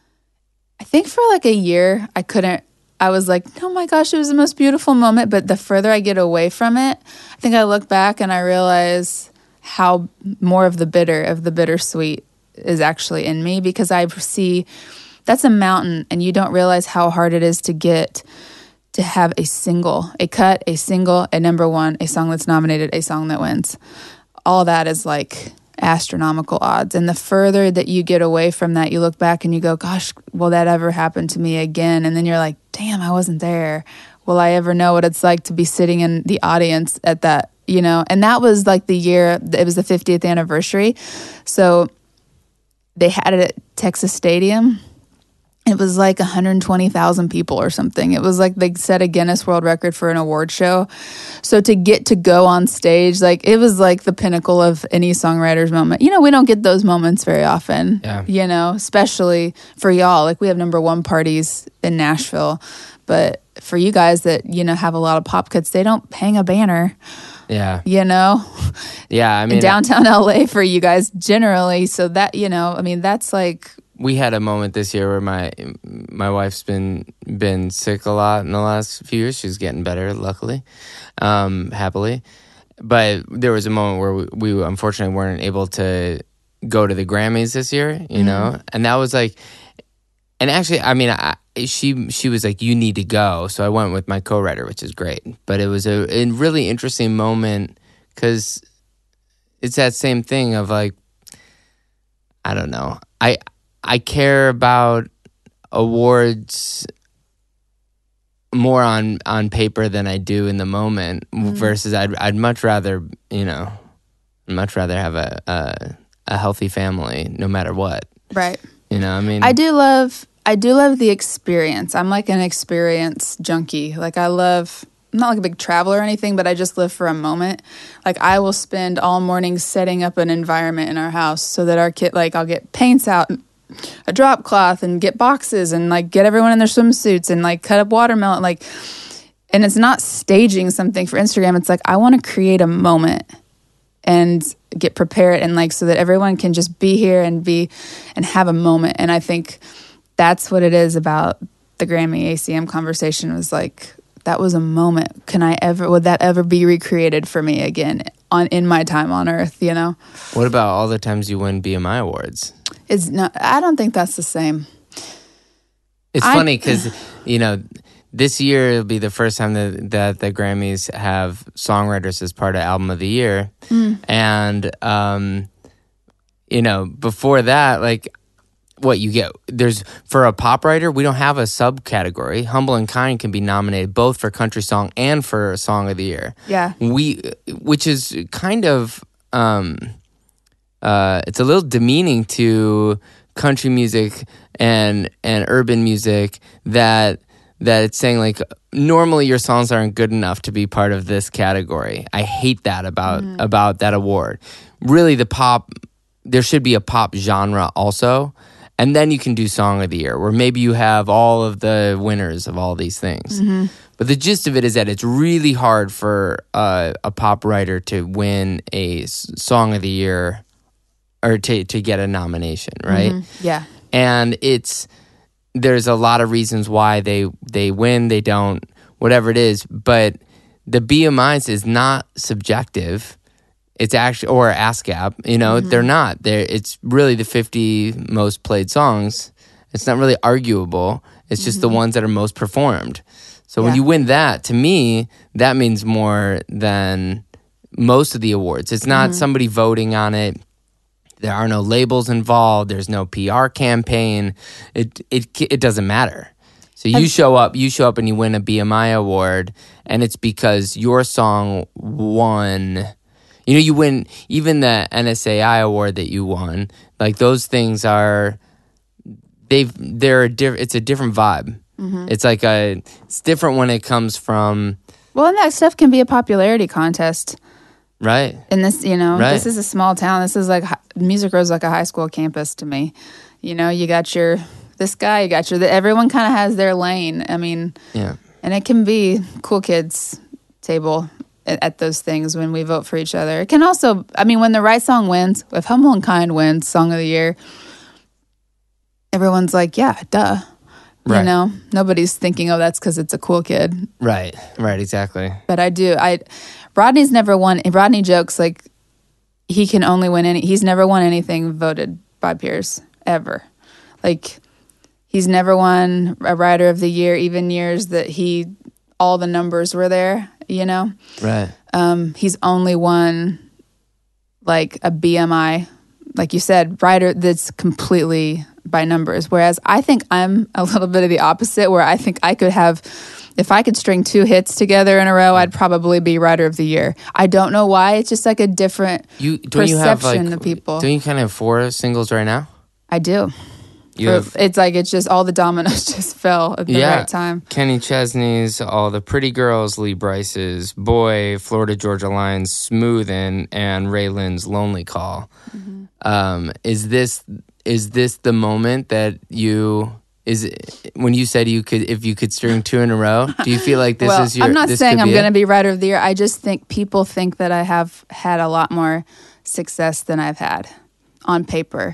I think for like a year, I couldn't, I was like, oh my gosh, it was the most beautiful moment. But the further I get away from it, I think I look back and I realize how more of the bitter, of the bittersweet is actually in me, because I see that's a mountain and you don't realize how hard it is to get, to have a single, a cut, a single, a number one, a song that's nominated, a song that wins. All that is like astronomical odds. And the further that you get away from that, you look back and you go, gosh, will that ever happen to me again? And then you're like, damn, I wasn't there. Will I ever know what it's like to be sitting in the audience at that, you know? And that was like the year, it was the fiftieth anniversary. So they had it at Texas Stadium. It was like one hundred twenty thousand people or something. It was like they set a Guinness World Record for an award show. So to get to go on stage, like, it was like the pinnacle of any songwriter's moment. You know, we don't get those moments very often, yeah. you know, especially for y'all. Like, we have number one parties in Nashville. But for you guys that, you know, have a lot of pop cuts, they don't hang a banner. Yeah. You know? Yeah, I mean. In downtown L A for you guys generally. So that, you know, I mean, that's like. We had a moment this year where my my wife's been been sick a lot in the last few years. She's getting better, luckily, um, happily. But there was a moment where we, we unfortunately weren't able to go to the Grammys this year, you mm-hmm. know? And that was like, and actually, I mean, I, she she was like, you need to go. So I went with my co-writer, which is great. But it was a, a really interesting moment because it's that same thing of like, I don't know. I I care about awards more on, on paper than I do in the moment. Mm-hmm. Versus, I'd I'd much rather you know, much rather have a, a a healthy family, no matter what. Right. You know, I mean, I do love I do love the experience. I'm like an experience junkie. Like, I love. I'm not like a big traveler or anything, but I just live for a moment. Like, I will spend all morning setting up an environment in our house so that our kid, like, I'll get paints out, a drop cloth, and get boxes, and like get everyone in their swimsuits, and like cut up watermelon, like. And it's not staging something for Instagram. It's like, I want to create a moment and get prepared, and like so that everyone can just be here and be and have a moment. And I think that's what it is about the Grammy A C M conversation was like, that was a moment. Can I ever, would that ever be recreated for me again on in my time on Earth, you know? What about all the times you win B M I awards? It's not, I don't think that's the same. It's I, funny because, you know, this year it'll be the first time that, that the Grammys have songwriters as part of Album of the Year. Mm. And, um, you know, before that, like, what you get, there's, for a pop writer, we don't have a subcategory. Humble and Kind can be nominated both for country song and for Song of the Year. Yeah. We, which is kind of, um, uh, it's a little demeaning to country music and and urban music that that it's saying like normally your songs aren't good enough to be part of this category. I hate that about mm. about that award. Really, the pop, there should be a pop genre also. And then you can do Song of the Year, where maybe you have all of the winners of all these things. Mm-hmm. But the gist of it is that it's really hard for uh, a pop writer to win a Song of the Year or to, to get a nomination, right? Mm-hmm. Yeah. And it's, there's a lot of reasons why they, they win, they don't, whatever it is. But the B M Is is not subjective. It's actually, or ASCAP, you know, mm-hmm. they're not. They're, it's really the fifty most played songs. It's not really arguable. It's just mm-hmm. the ones that are most performed. So yeah. when you win that, to me, that means more than most of the awards. It's not mm-hmm. somebody voting on it. There are no labels involved. There's no P R campaign. It it it doesn't matter. So you show up, you show up and you win a B M I award, and it's because your song won. You know, you win even the N S A I award that you won. Like those things are, they've they're a diff, it's a different vibe. Mm-hmm. It's like a it's different when it comes from. Well, and that stuff can be a popularity contest, right? And this, you know, right. this is a small town. This is like Music Row's like a high school campus to me. You know, you got your this guy, you got your. Everyone kind of has their lane. I mean, yeah, and it can be cool kids table. At those things when we vote for each other. It can also, I mean, when the right song wins, if Humble and Kind wins Song of the Year, everyone's like, yeah, duh. Right. You know, nobody's thinking, oh, that's because it's a cool kid. Right, right, exactly. But I do. I Rodney's never won. Rodney jokes like he can only win any, he's never won anything voted by peers, ever. Like, he's never won a Writer of the Year, even years that he, all the numbers were there. You know? Right. Um, he's only won like a B M I, like you said, writer that's completely by numbers. Whereas I think I'm a little bit of the opposite, where I think I could have, if I could string two hits together in a row, I'd probably be Writer of the Year. I don't know why. It's just like a different you, perception you have like, of people. Don't you kind of have four singles right now? I do. You have, it's like it's just all the dominoes just fell at the yeah, right time. Kenny Chesney's, All the Pretty Girls, Lee Bryce's, Boy, Florida Georgia Line's Smoothin', and Ray Lynn's Lonely Call. Mm-hmm. Um, is this is this the moment that you is it, when you said you could if you could string two in a row? Do you feel like this well, is your? I'm not this saying I'm going to be be Writer of the Year. I just think people think that I have had a lot more success than I've had on paper.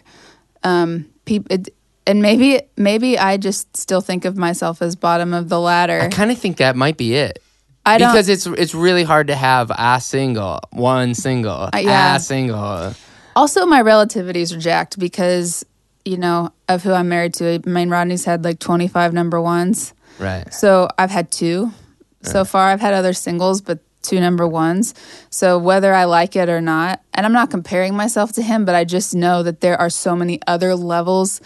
Um, people. It, And maybe maybe I just still think of myself as bottom of the ladder. I kind of think that might be it. I don't, because it's it's really hard to have a single, one single, uh, yeah. a single. Also, my relativities are jacked because, you know, of who I'm married to. I mean, Rodney's had like twenty-five number ones. Right. So I've had two right. so far. I've had other singles, but two number ones. So whether I like it or not, and I'm not comparing myself to him, but I just know that there are so many other levels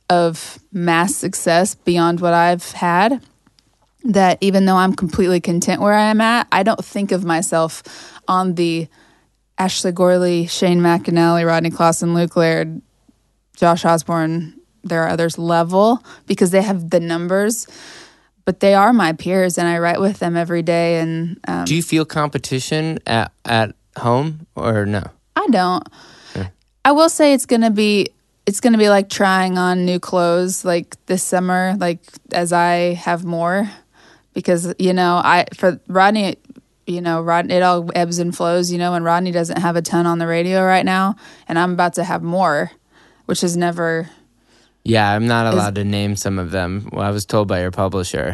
of mass success beyond what I've had, that even though I'm completely content where I am at, I don't think of myself on the Ashley Gorley, Shane McAnally, Rodney Clausen, Luke Laird, Josh Osborne, there are others level, because they have the numbers, but they are my peers and I write with them every day. And um, do you feel competition at, at home or no? I don't. Yeah. I will say it's going to be It's going to be like trying on new clothes like this summer, like as I have more, because, you know, I, for Rodney, you know, Rodney, it all ebbs and flows, you know, and Rodney doesn't have a ton on the radio right now, and I'm about to have more, which is never, Yeah, I'm not allowed is, to name some of them. Well, I was told by your publisher.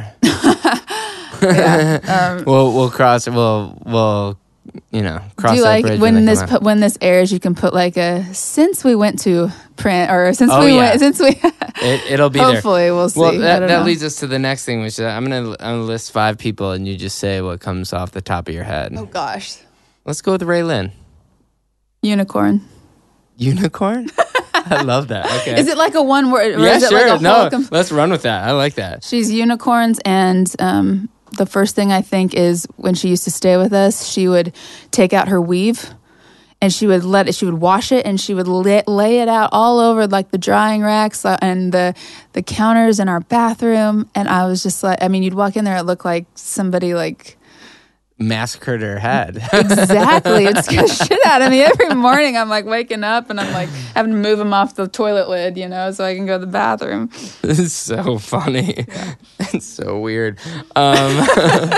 yeah, um, we'll we'll cross. We'll we'll you know cross. Do you that like bridge when, when this pu- when this airs? You can put like a since we went to print or since oh, we yeah. went since we. it, it'll be hopefully there. we'll see. Well, that, that know. leads us to the next thing, which is I'm gonna I'm gonna list five people, and you just say what comes off the top of your head. Oh gosh. Let's go with Ray Lynn. Unicorn. Unicorn? I love that. Okay. Is it like a one word? Or yeah, is it sure. Like a no, com- let's run with that. I like that. She's unicorns, and um, the first thing I think is when she used to stay with us, she would take out her weave, and she would let it. She would wash it, and she would lay, lay it out all over like the drying racks and the the counters in our bathroom. And I was just like, I mean, you'd walk in there, it looked like somebody like. Massacred her head. Exactly. It scares shit out of me. Every morning I'm like waking up and I'm like having to move them off the toilet lid, you know, so I can go to the bathroom. This is so funny. Yeah. It's so weird. Um,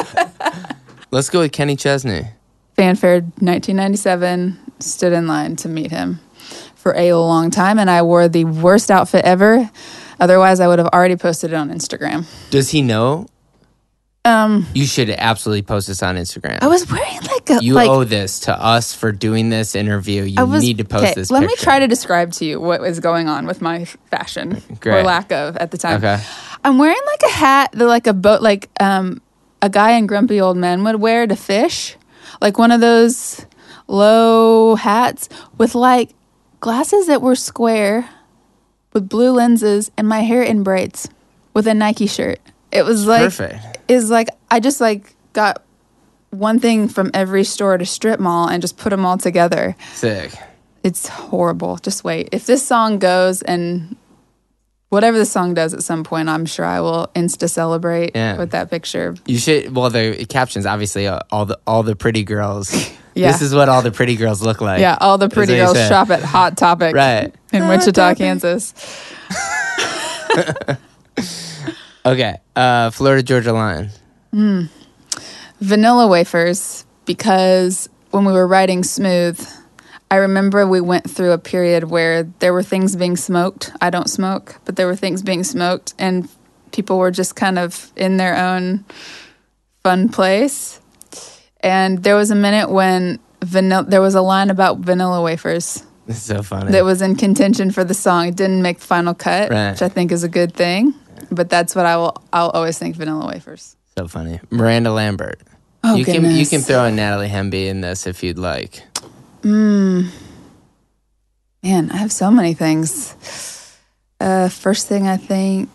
let's go with Kenny Chesney. Fanfare nineteen ninety-seven, stood in line to meet him for a long time, and I wore the worst outfit ever. Otherwise, I would have already posted it on Instagram. Does he know? Um, you should absolutely post this on Instagram. I was wearing like a... You like, owe this to us for doing this interview. You was, need to post okay, this let picture. me try to describe to you what was going on with my fashion. Great. Or lack of at the time. Okay. I'm wearing like a hat that like a boat, like um, a guy in Grumpy Old Men would wear to fish. Like one of those low hats with like glasses that were square with blue lenses and my hair in braids with a Nike shirt. It was like... Perfect. Is like I just like got one thing from every store to strip mall and just put them all together. Sick. It's horrible. Just wait. If this song goes and whatever the song does at some point, I'm sure I will insta celebrate yeah. with that picture. You should. Well, the captions obviously uh, all the all the pretty girls. Yeah. This is what all the pretty girls look like. Yeah, all the pretty girls shop at Hot Topic, right, in Hot Wichita, Topic. Kansas. Okay, uh, Florida Georgia Line. Mm. Vanilla wafers, because when we were writing Smooth, I remember we went through a period where there were things being smoked. I don't smoke, but there were things being smoked, and people were just kind of in their own fun place. And there was a minute when vanilla, there was a line about vanilla wafers. It's so funny. That was in contention for the song. It didn't make the final cut, right. which I think is a good thing. But that's what I will. I'll always think vanilla wafers. So funny. Miranda Lambert. Oh you goodness. can you can throw in Natalie Hemby in this if you'd like. Mm. Man, I have so many things. Uh, first thing I think,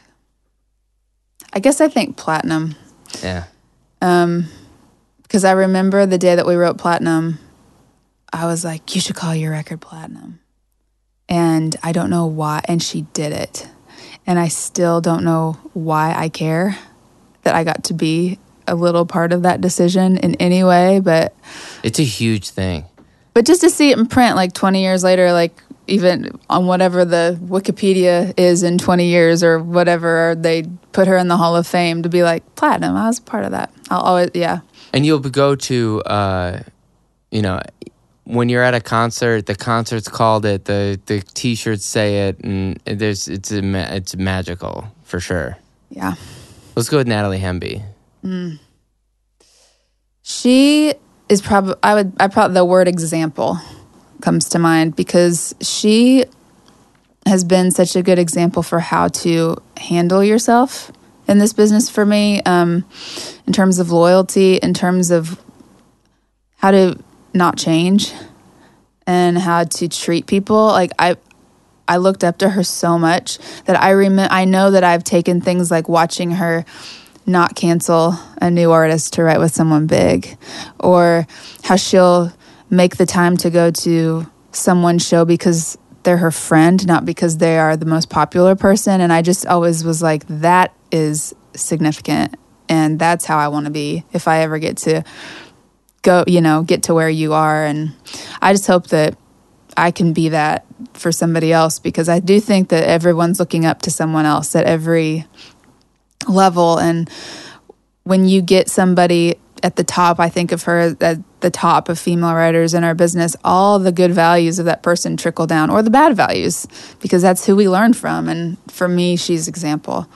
I guess I think Platinum. Yeah. Um, because I remember the day that we wrote Platinum, I was like, you should call your record Platinum. And I don't know why, and she did it. And I still don't know why I care that I got to be a little part of that decision in any way, but... It's a huge thing. But just to see it in print, like twenty years later, like even on whatever the Wikipedia is in twenty years or whatever, or they put her in the Hall of Fame, to be like, Platinum, I was part of that. I'll always, yeah. And you'll go to, uh, you know... When you're at a concert, the concert's called it, the, the T-shirts say it, and there's it's a, it's magical for sure. Yeah. Let's go with Natalie Hemby. Mm. She is probably I would I probably the word example comes to mind because she has been such a good example for how to handle yourself in this business for me, um, in terms of loyalty, in terms of how to not change and how to treat people. Like I I looked up to her so much that I rem- I know that I've taken things like watching her not cancel a new artist to write with someone big, or how she'll make the time to go to someone's show because they're her friend, not because they are the most popular person. And I just always was like, that is significant, and that's how I want to be if I ever get to go, you know, get to where you are. And I just hope that I can be that for somebody else, because I do think that everyone's looking up to someone else at every level. And when you get somebody at the top, I think of her as the top of female writers in our business, all the good values of that person trickle down, or the bad values, because that's who we learn from. And for me, she's example.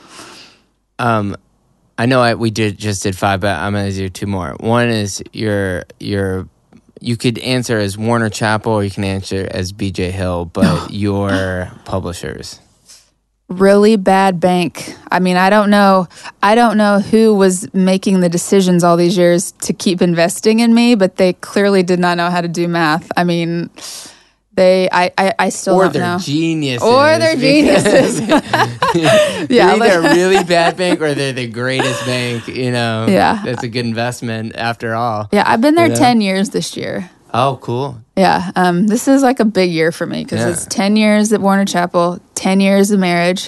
Um, I know I, we did just did five, but I'm going to do two more. One is your your you could answer as Warner Chappell, or you can answer as B J Hill, but your publishers. Really bad bank. I mean, I don't know. I don't know who was making the decisions all these years to keep investing in me, but they clearly did not know how to do math. I mean, they. I. I, I still or don't they're know. Geniuses. Or they're geniuses. yeah, they're either a really bad bank or they're the greatest bank. You know. Yeah. That's a good investment after all. Yeah, I've been there you know? ten years this year. Oh, cool. Yeah, um, this is like a big year for me because Yeah. it's ten years at Warner Chappell, ten years of marriage.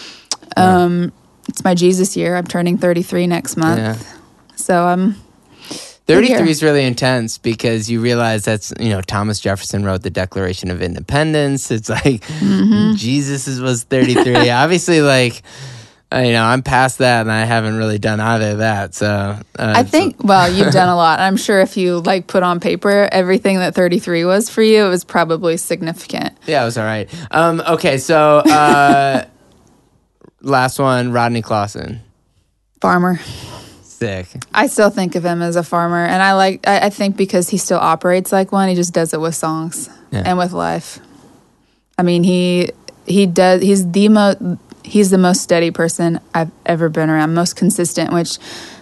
Um, yeah. It's my Jesus year. I'm turning thirty-three next month. Yeah. So I'm... thirty-three is really intense because you realize that's, you know, Thomas Jefferson wrote the Declaration of Independence. It's like mm-hmm. Jesus was thirty-three. Obviously, like... You know, I'm past that, and I haven't really done either of that. So uh, I think, so. Well, you've done a lot. I'm sure if you like put on paper everything that thirty-three was for you, it was probably significant. Yeah, it was all right. Um, okay, so uh, last one, Rodney Clawson, farmer. Sick. I still think of him as a farmer, and I like. I, I think because he still operates like one, he just does it with songs yeah. and with life. I mean, he he does. He's the most. He's the most steady person I've ever been around, most consistent, which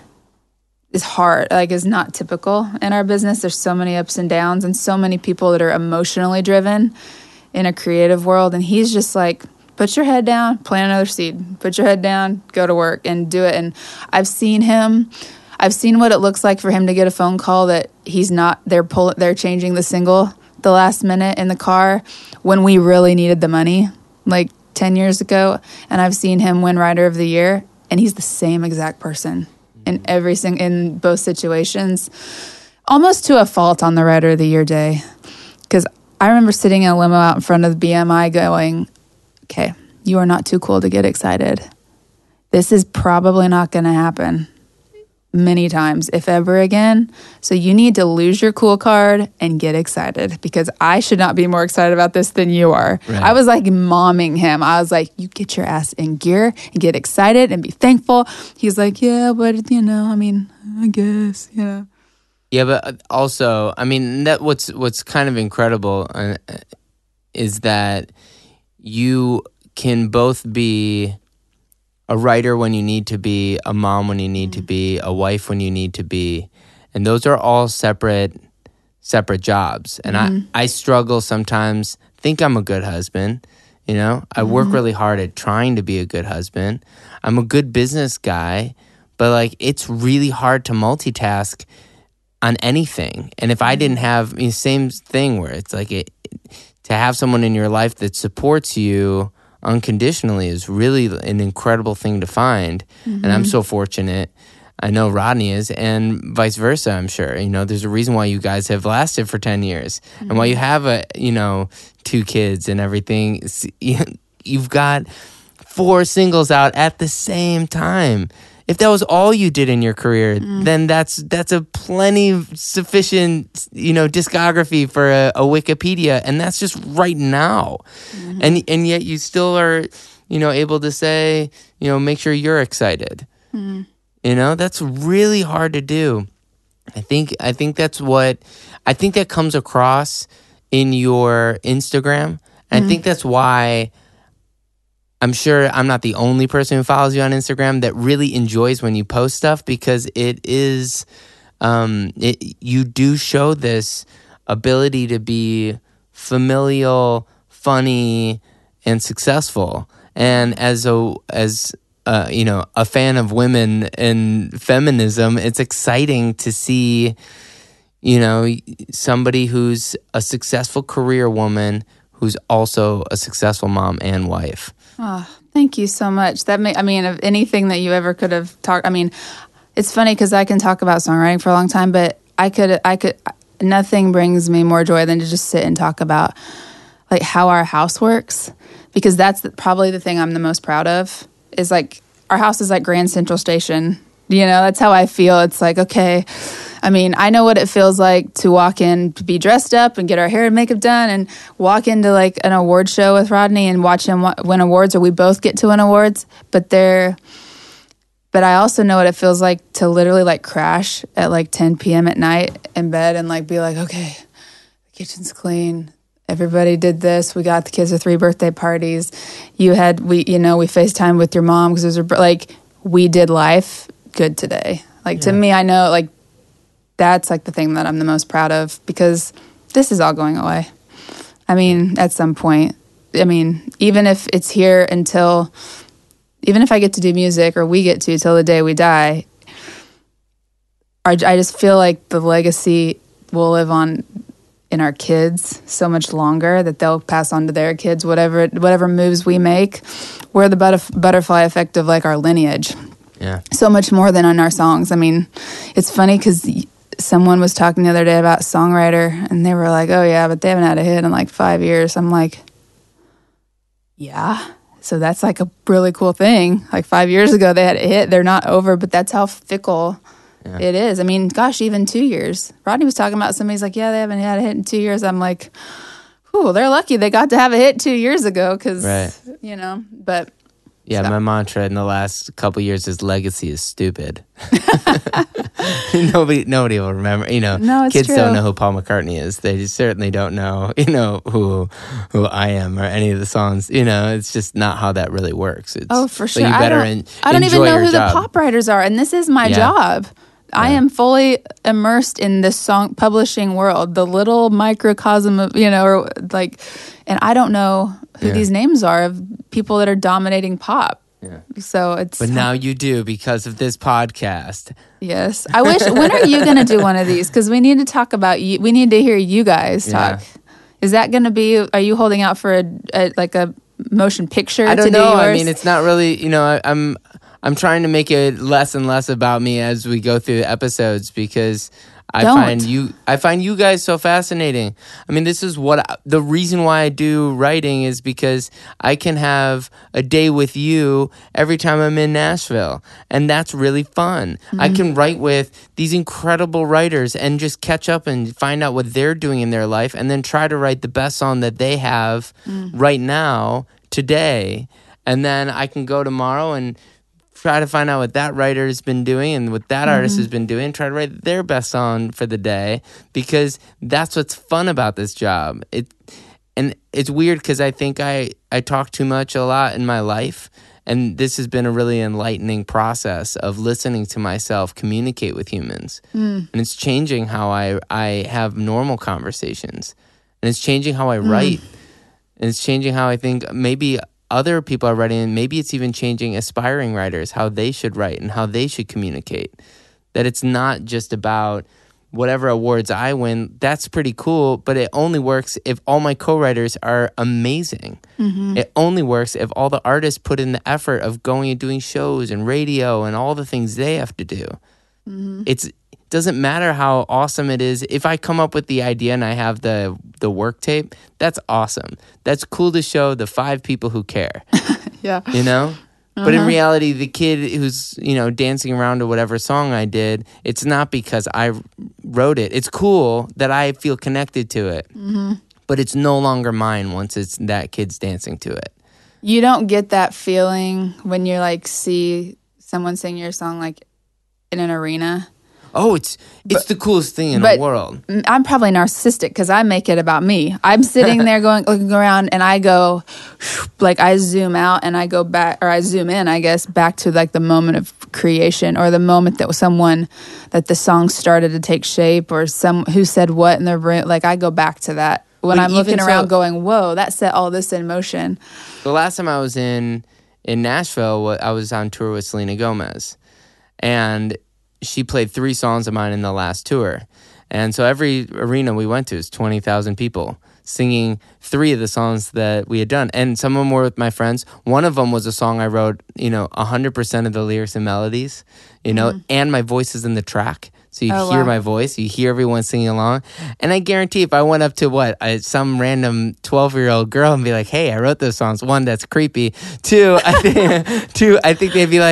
is hard, like is not typical in our business. There's so many ups and downs and so many people that are emotionally driven in a creative world. And he's just like, put your head down, plant another seed, put your head down, go to work and do it. And I've seen him, I've seen what it looks like for him to get a phone call that he's not, they're pull, they're changing the single the last minute in the car when we really needed the money. Like, ten years ago, and I've seen him win Writer of the Year, and he's the same exact person in every sing- in both situations, almost to a fault on the Writer of the Year day. Because I remember sitting in a limo out in front of the B M I going, okay, you are not too cool to get excited. This is probably not going to happen many times, if ever again. So you need to lose your cool card and get excited, because I should not be more excited about this than you are. Right. I was like momming him. I was like, you get your ass in gear and get excited and be thankful. He's like, yeah, but you know, I mean, I guess, you know. Yeah, but also, I mean, that what's what's kind of incredible uh, is that you can both be a writer when you need to be, a mom when you need mm-hmm. to be, a wife when you need to be. And those are all separate separate jobs. And mm-hmm. I, I struggle sometimes, think I'm a good husband, you know? I mm-hmm. work really hard at trying to be a good husband. I'm a good business guy, but like it's really hard to multitask on anything. And if I didn't have, the same thing where it's like it, to have someone in your life that supports you unconditionally is really an incredible thing to find. Mm-hmm. And I'm so fortunate. I know Rodney is, and vice versa, I'm sure. You know, there's a reason why you guys have lasted for ten years mm-hmm. and why you have, a you know, two kids and everything. You've got four singles out at the same time. If that was all you did in your career, mm. then that's that's a plenty sufficient, you know, discography for a, a Wikipedia, and that's just right now. Mm-hmm. And and yet you still are, you know, able to say, you know, make sure you're excited. Mm. You know, that's really hard to do. I think I think that's what I think that comes across in your Instagram. And mm. I think that's why I'm sure I'm not the only person who follows you on Instagram that really enjoys when you post stuff, because it is, um, it, you do show this ability to be familial, funny, and successful. And as a, as uh, you know, a fan of women and feminism, it's exciting to see, you know, somebody who's a successful career woman who's also a successful mom and wife. Oh, thank you so much. That may, I mean, of anything that you ever could have talked. I mean, it's funny because I can talk about songwriting for a long time, but I could, I could, nothing brings me more joy than to just sit and talk about like how our house works, because that's the, probably the thing I'm the most proud of. Is like our house is like Grand Central Station. You know, that's how I feel. It's like, okay, I mean, I know what it feels like to walk in, to be dressed up and get our hair and makeup done and walk into like an award show with Rodney and watch him win awards, or we both get to win awards. But they're, but I also know what it feels like to literally like crash at like ten p.m. at night in bed and like be like, okay, the kitchen's clean. Everybody did this. We got the kids to three birthday parties. You had, we, you know, we FaceTime with your mom because it was like, we did life good today. Like, yeah. To me, I know, like, that's, like, the thing that I'm the most proud of because this is all going away. I mean, at some point. I mean, even if it's here until, even if I get to do music or we get to till the day we die, I, I just feel like the legacy will live on in our kids so much longer that they'll pass on to their kids whatever whatever moves we make. We're the butterf- butterfly effect of, like, our lineage. Yeah. So much more than on our songs. I mean, it's funny because someone was talking the other day about songwriter, and they were like, oh, yeah, but they haven't had a hit in like five years. I'm like, yeah. So that's like a really cool thing. Like five years ago, they had a hit. They're not over, but that's how fickle yeah. it is. I mean, gosh, even two years. Rodney was talking about somebody's like, yeah, they haven't had a hit in two years. I'm like, ooh, they're lucky they got to have a hit two years ago because, right. you know, but... Yeah, so. My mantra in the last couple of years is legacy is stupid. nobody nobody will remember. You know, no, it's kids true. don't know who Paul McCartney is. They certainly don't know, you know, who who I am or any of the songs. You know, it's just not how that really works. It's, oh, for sure. So you better I don't, en- I don't even know who job. the pop writers are, and this is my yeah. job. I am fully immersed in this song publishing world, the little microcosm of, you know, or like, and I don't know who yeah. these names are of people that are dominating pop. Yeah. So it's. But now you do because of this podcast. Yes. I wish, when are you going to do one of these? Because we need to talk about you. We need to hear you guys talk. Yeah. Is that going to be, are you holding out for a, a like a motion picture I don't to know. do yours? I mean, it's not really, you know, I, I'm. I'm trying to make it less and less about me as we go through the episodes because I Don't. find you I find you guys so fascinating. I mean, this is what I, the reason why I do writing is because I can have a day with you every time I'm in Nashville, and that's really fun. Mm-hmm. I can write with these incredible writers and just catch up and find out what they're doing in their life and then try to write the best song that they have mm. right now, today, and then I can go tomorrow and try to find out what that writer has been doing and what that mm-hmm. artist has been doing, try to write their best song for the day, because that's what's fun about this job. It and it's weird because I think I, I talk too much a lot in my life, and this has been a really enlightening process of listening to myself communicate with humans. Mm. And it's changing how I, I have normal conversations, and it's changing how I write, mm. and it's changing how I think maybe other people are writing, and maybe it's even changing aspiring writers, how they should write and how they should communicate. That it's not just about whatever awards I win. That's pretty cool, but it only works if all my co-writers are amazing. Mm-hmm. It only works if all the artists put in the effort of going and doing shows and radio and all the things they have to do. Mm-hmm. It's it doesn't matter how awesome it is. If I come up with the idea and I have the the work tape, that's awesome. That's cool to show the five people who care. yeah. You know? Uh-huh. But in reality, the kid who's, you know, dancing around to whatever song I did, it's not because I wrote it. It's cool that I feel connected to it. Mm-hmm. But it's no longer mine once it's that kid's dancing to it. You don't get that feeling when you like see someone sing your song like in an arena. Oh, it's it's but, the coolest thing in the world. I'm probably narcissistic because I make it about me. I'm sitting there going looking around, and I go like I zoom out and I go back, or I zoom in, I guess, back to like the moment of creation, or the moment that someone that the song started to take shape, or some who said what in the room. Like I go back to that when but I'm looking around, so, going, "Whoa, that set all this in motion." The last time I was in in Nashville, I was on tour with Selena Gomez, and she played three songs of mine in the last tour. And so every arena we went to is twenty thousand people singing three of the songs that we had done. And some of them were with my friends. One of them was a song I wrote, you know, one hundred percent of the lyrics and melodies, you know, mm-hmm. and my voice is in the track. So you oh, hear wow. my voice, you hear everyone singing along. And I guarantee if I went up to what, uh, some random twelve-year-old girl and be like, hey, I wrote those songs. One, that's creepy. Two, I think, two, I think they'd be like,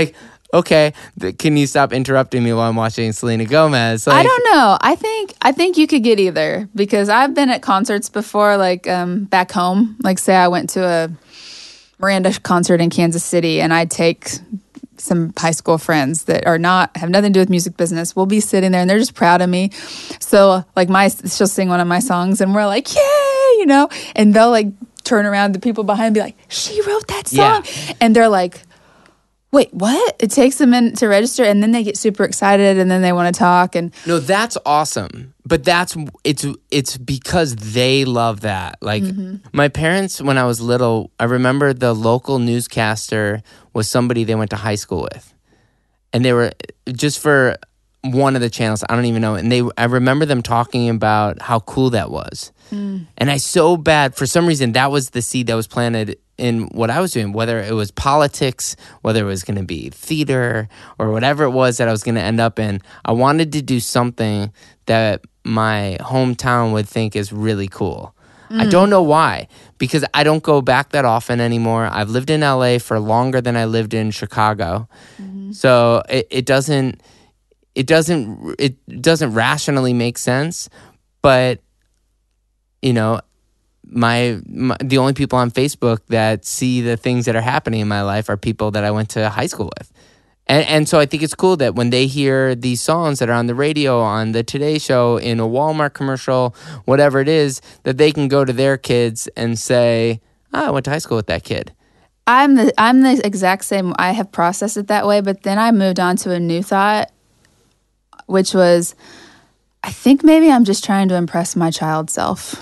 okay, th- can you stop interrupting me while I'm watching Selena Gomez? Like, I don't know. I think I think you could get either, because I've been at concerts before, like um, back home. Like, say I went to a Miranda concert in Kansas City, and I take some high school friends that are not have nothing to do with music business. We'll be sitting there, and they're just proud of me. So, like, my she'll sing one of my songs, and we're like, yay, you know. And they'll like turn around, the people behind and be like, she wrote that song, yeah. And they're like, wait, what? It takes them in to register, and then they get super excited, and then they want to talk. And no, that's awesome. But that's it's it's because they love that. Like mm-hmm. my parents, when I was little, I remember the local newscaster was somebody they went to high school with, and they were just for one of the channels. I don't even know. And they, I remember them talking about how cool that was. Mm. And I so bad for some reason that was the seed that was planted in what I was doing, whether it was politics, whether it was going to be theater, or whatever it was that I was going to end up in. I wanted to do something that my hometown would think is really cool. Mm. I don't know why, because I don't go back that often anymore. I've lived in L A for longer than I lived in Chicago. Mm-hmm. So it, it doesn't it doesn't it doesn't rationally make sense, but you know, My, my the only people on Facebook that see the things that are happening in my life are people that I went to high school with. And and so I think it's cool that when they hear these songs that are on the radio, on the Today Show, in a Walmart commercial, whatever it is, that they can go to their kids and say, oh, I went to high school with that kid. I'm the I'm the exact same. I have processed it that way, but then I moved on to a new thought, which was, I think maybe I'm just trying to impress my child self.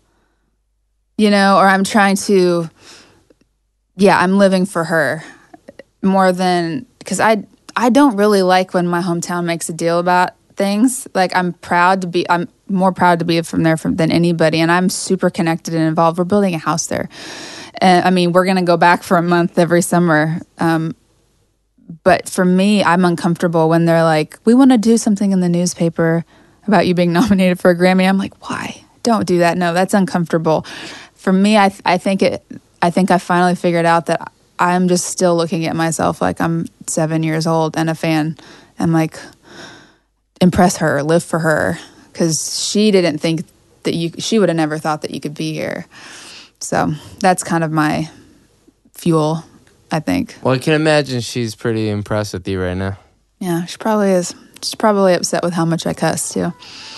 You know, or I'm trying to, yeah, I'm living for her more than, because I, I don't really like when my hometown makes a deal about things. Like, I'm proud to be, I'm more proud to be from there from, than anybody, and I'm super connected and involved. We're building a house there. And I mean, we're going to go back for a month every summer. Um, but for me, I'm uncomfortable when they're like, we want to do something in the newspaper about you being nominated for a Grammy. I'm like, why? Don't do that. No, that's uncomfortable. For me, I th- I think it. I think I finally figured out that I'm just still looking at myself like I'm seven years old and a fan, and like impress her, live for her, because she didn't think that you. She would have never thought that you could be here. So that's kind of my fuel, I think. Well, I can imagine she's pretty impressed with you right now. Yeah, she probably is. She's probably upset with how much I cuss too.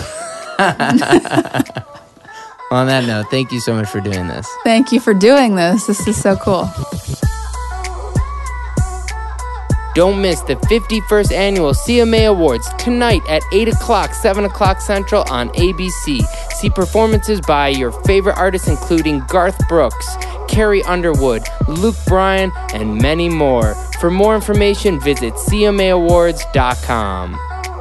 On that note, thank you so much for doing this. Thank you for doing this. This is so cool. Don't miss the fifty-first Annual C M A Awards tonight at eight o'clock, seven o'clock Central on A B C. See performances by your favorite artists, including Garth Brooks, Carrie Underwood, Luke Bryan, and many more. For more information, visit C M A awards dot com.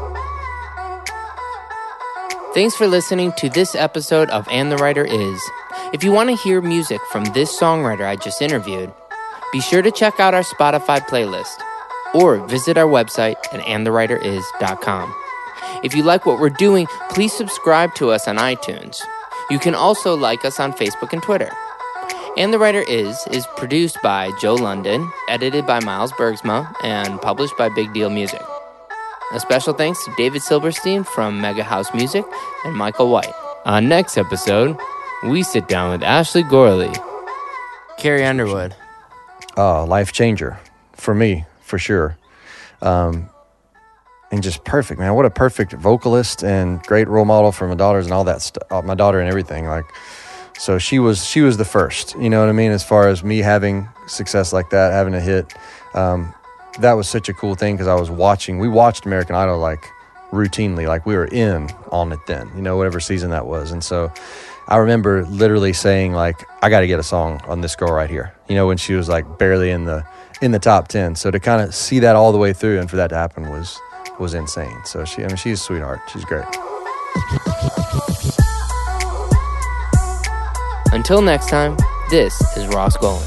Thanks for listening to this episode of And the Writer Is. If you want to hear music from this songwriter I just interviewed, be sure to check out our Spotify playlist or visit our website at and the writer is dot com. If you like what we're doing, please subscribe to us on iTunes. You can also like us on Facebook and Twitter. And the Writer Is is produced by Joe London, edited by Miles Bergsma, and published by Big Deal Music. A special thanks to David Silverstein from Mega House Music and Michael White. On next episode, we sit down with Ashley Gorley. Carrie Underwood. Oh, life changer for me, for sure. Um, and just perfect, man. What a perfect vocalist and great role model for my daughters and all that stuff. My daughter and everything. Like, so she was she was the first. You know what I mean? As far as me having success like that, having a hit. Um, That was such a cool thing because I was watching, we watched American Idol like routinely, like we were in on it then, you know, whatever season that was. And so I remember literally saying like, I got to get a song on this girl right here, you know, when she was like barely in the in the top ten. So to kind of see that all the way through and for that to happen was was insane. So she, I mean, she's a sweetheart. She's great. Until next time, this is Ross Golan.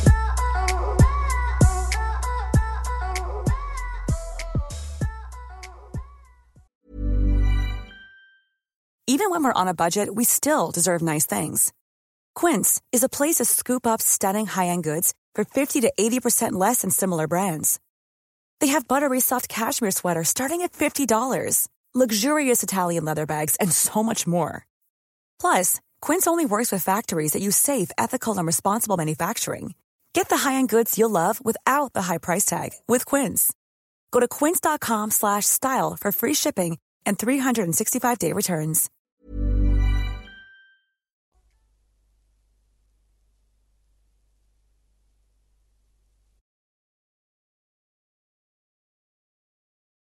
Even when we're on a budget, we still deserve nice things. Quince is a place to scoop up stunning high-end goods for fifty to eighty percent less than similar brands. They have buttery soft cashmere sweaters starting at fifty dollars, luxurious Italian leather bags, and so much more. Plus, Quince only works with factories that use safe, ethical, and responsible manufacturing. Get the high-end goods you'll love without the high price tag with Quince. Go to quince.com slash style for free shipping and three sixty-five day returns.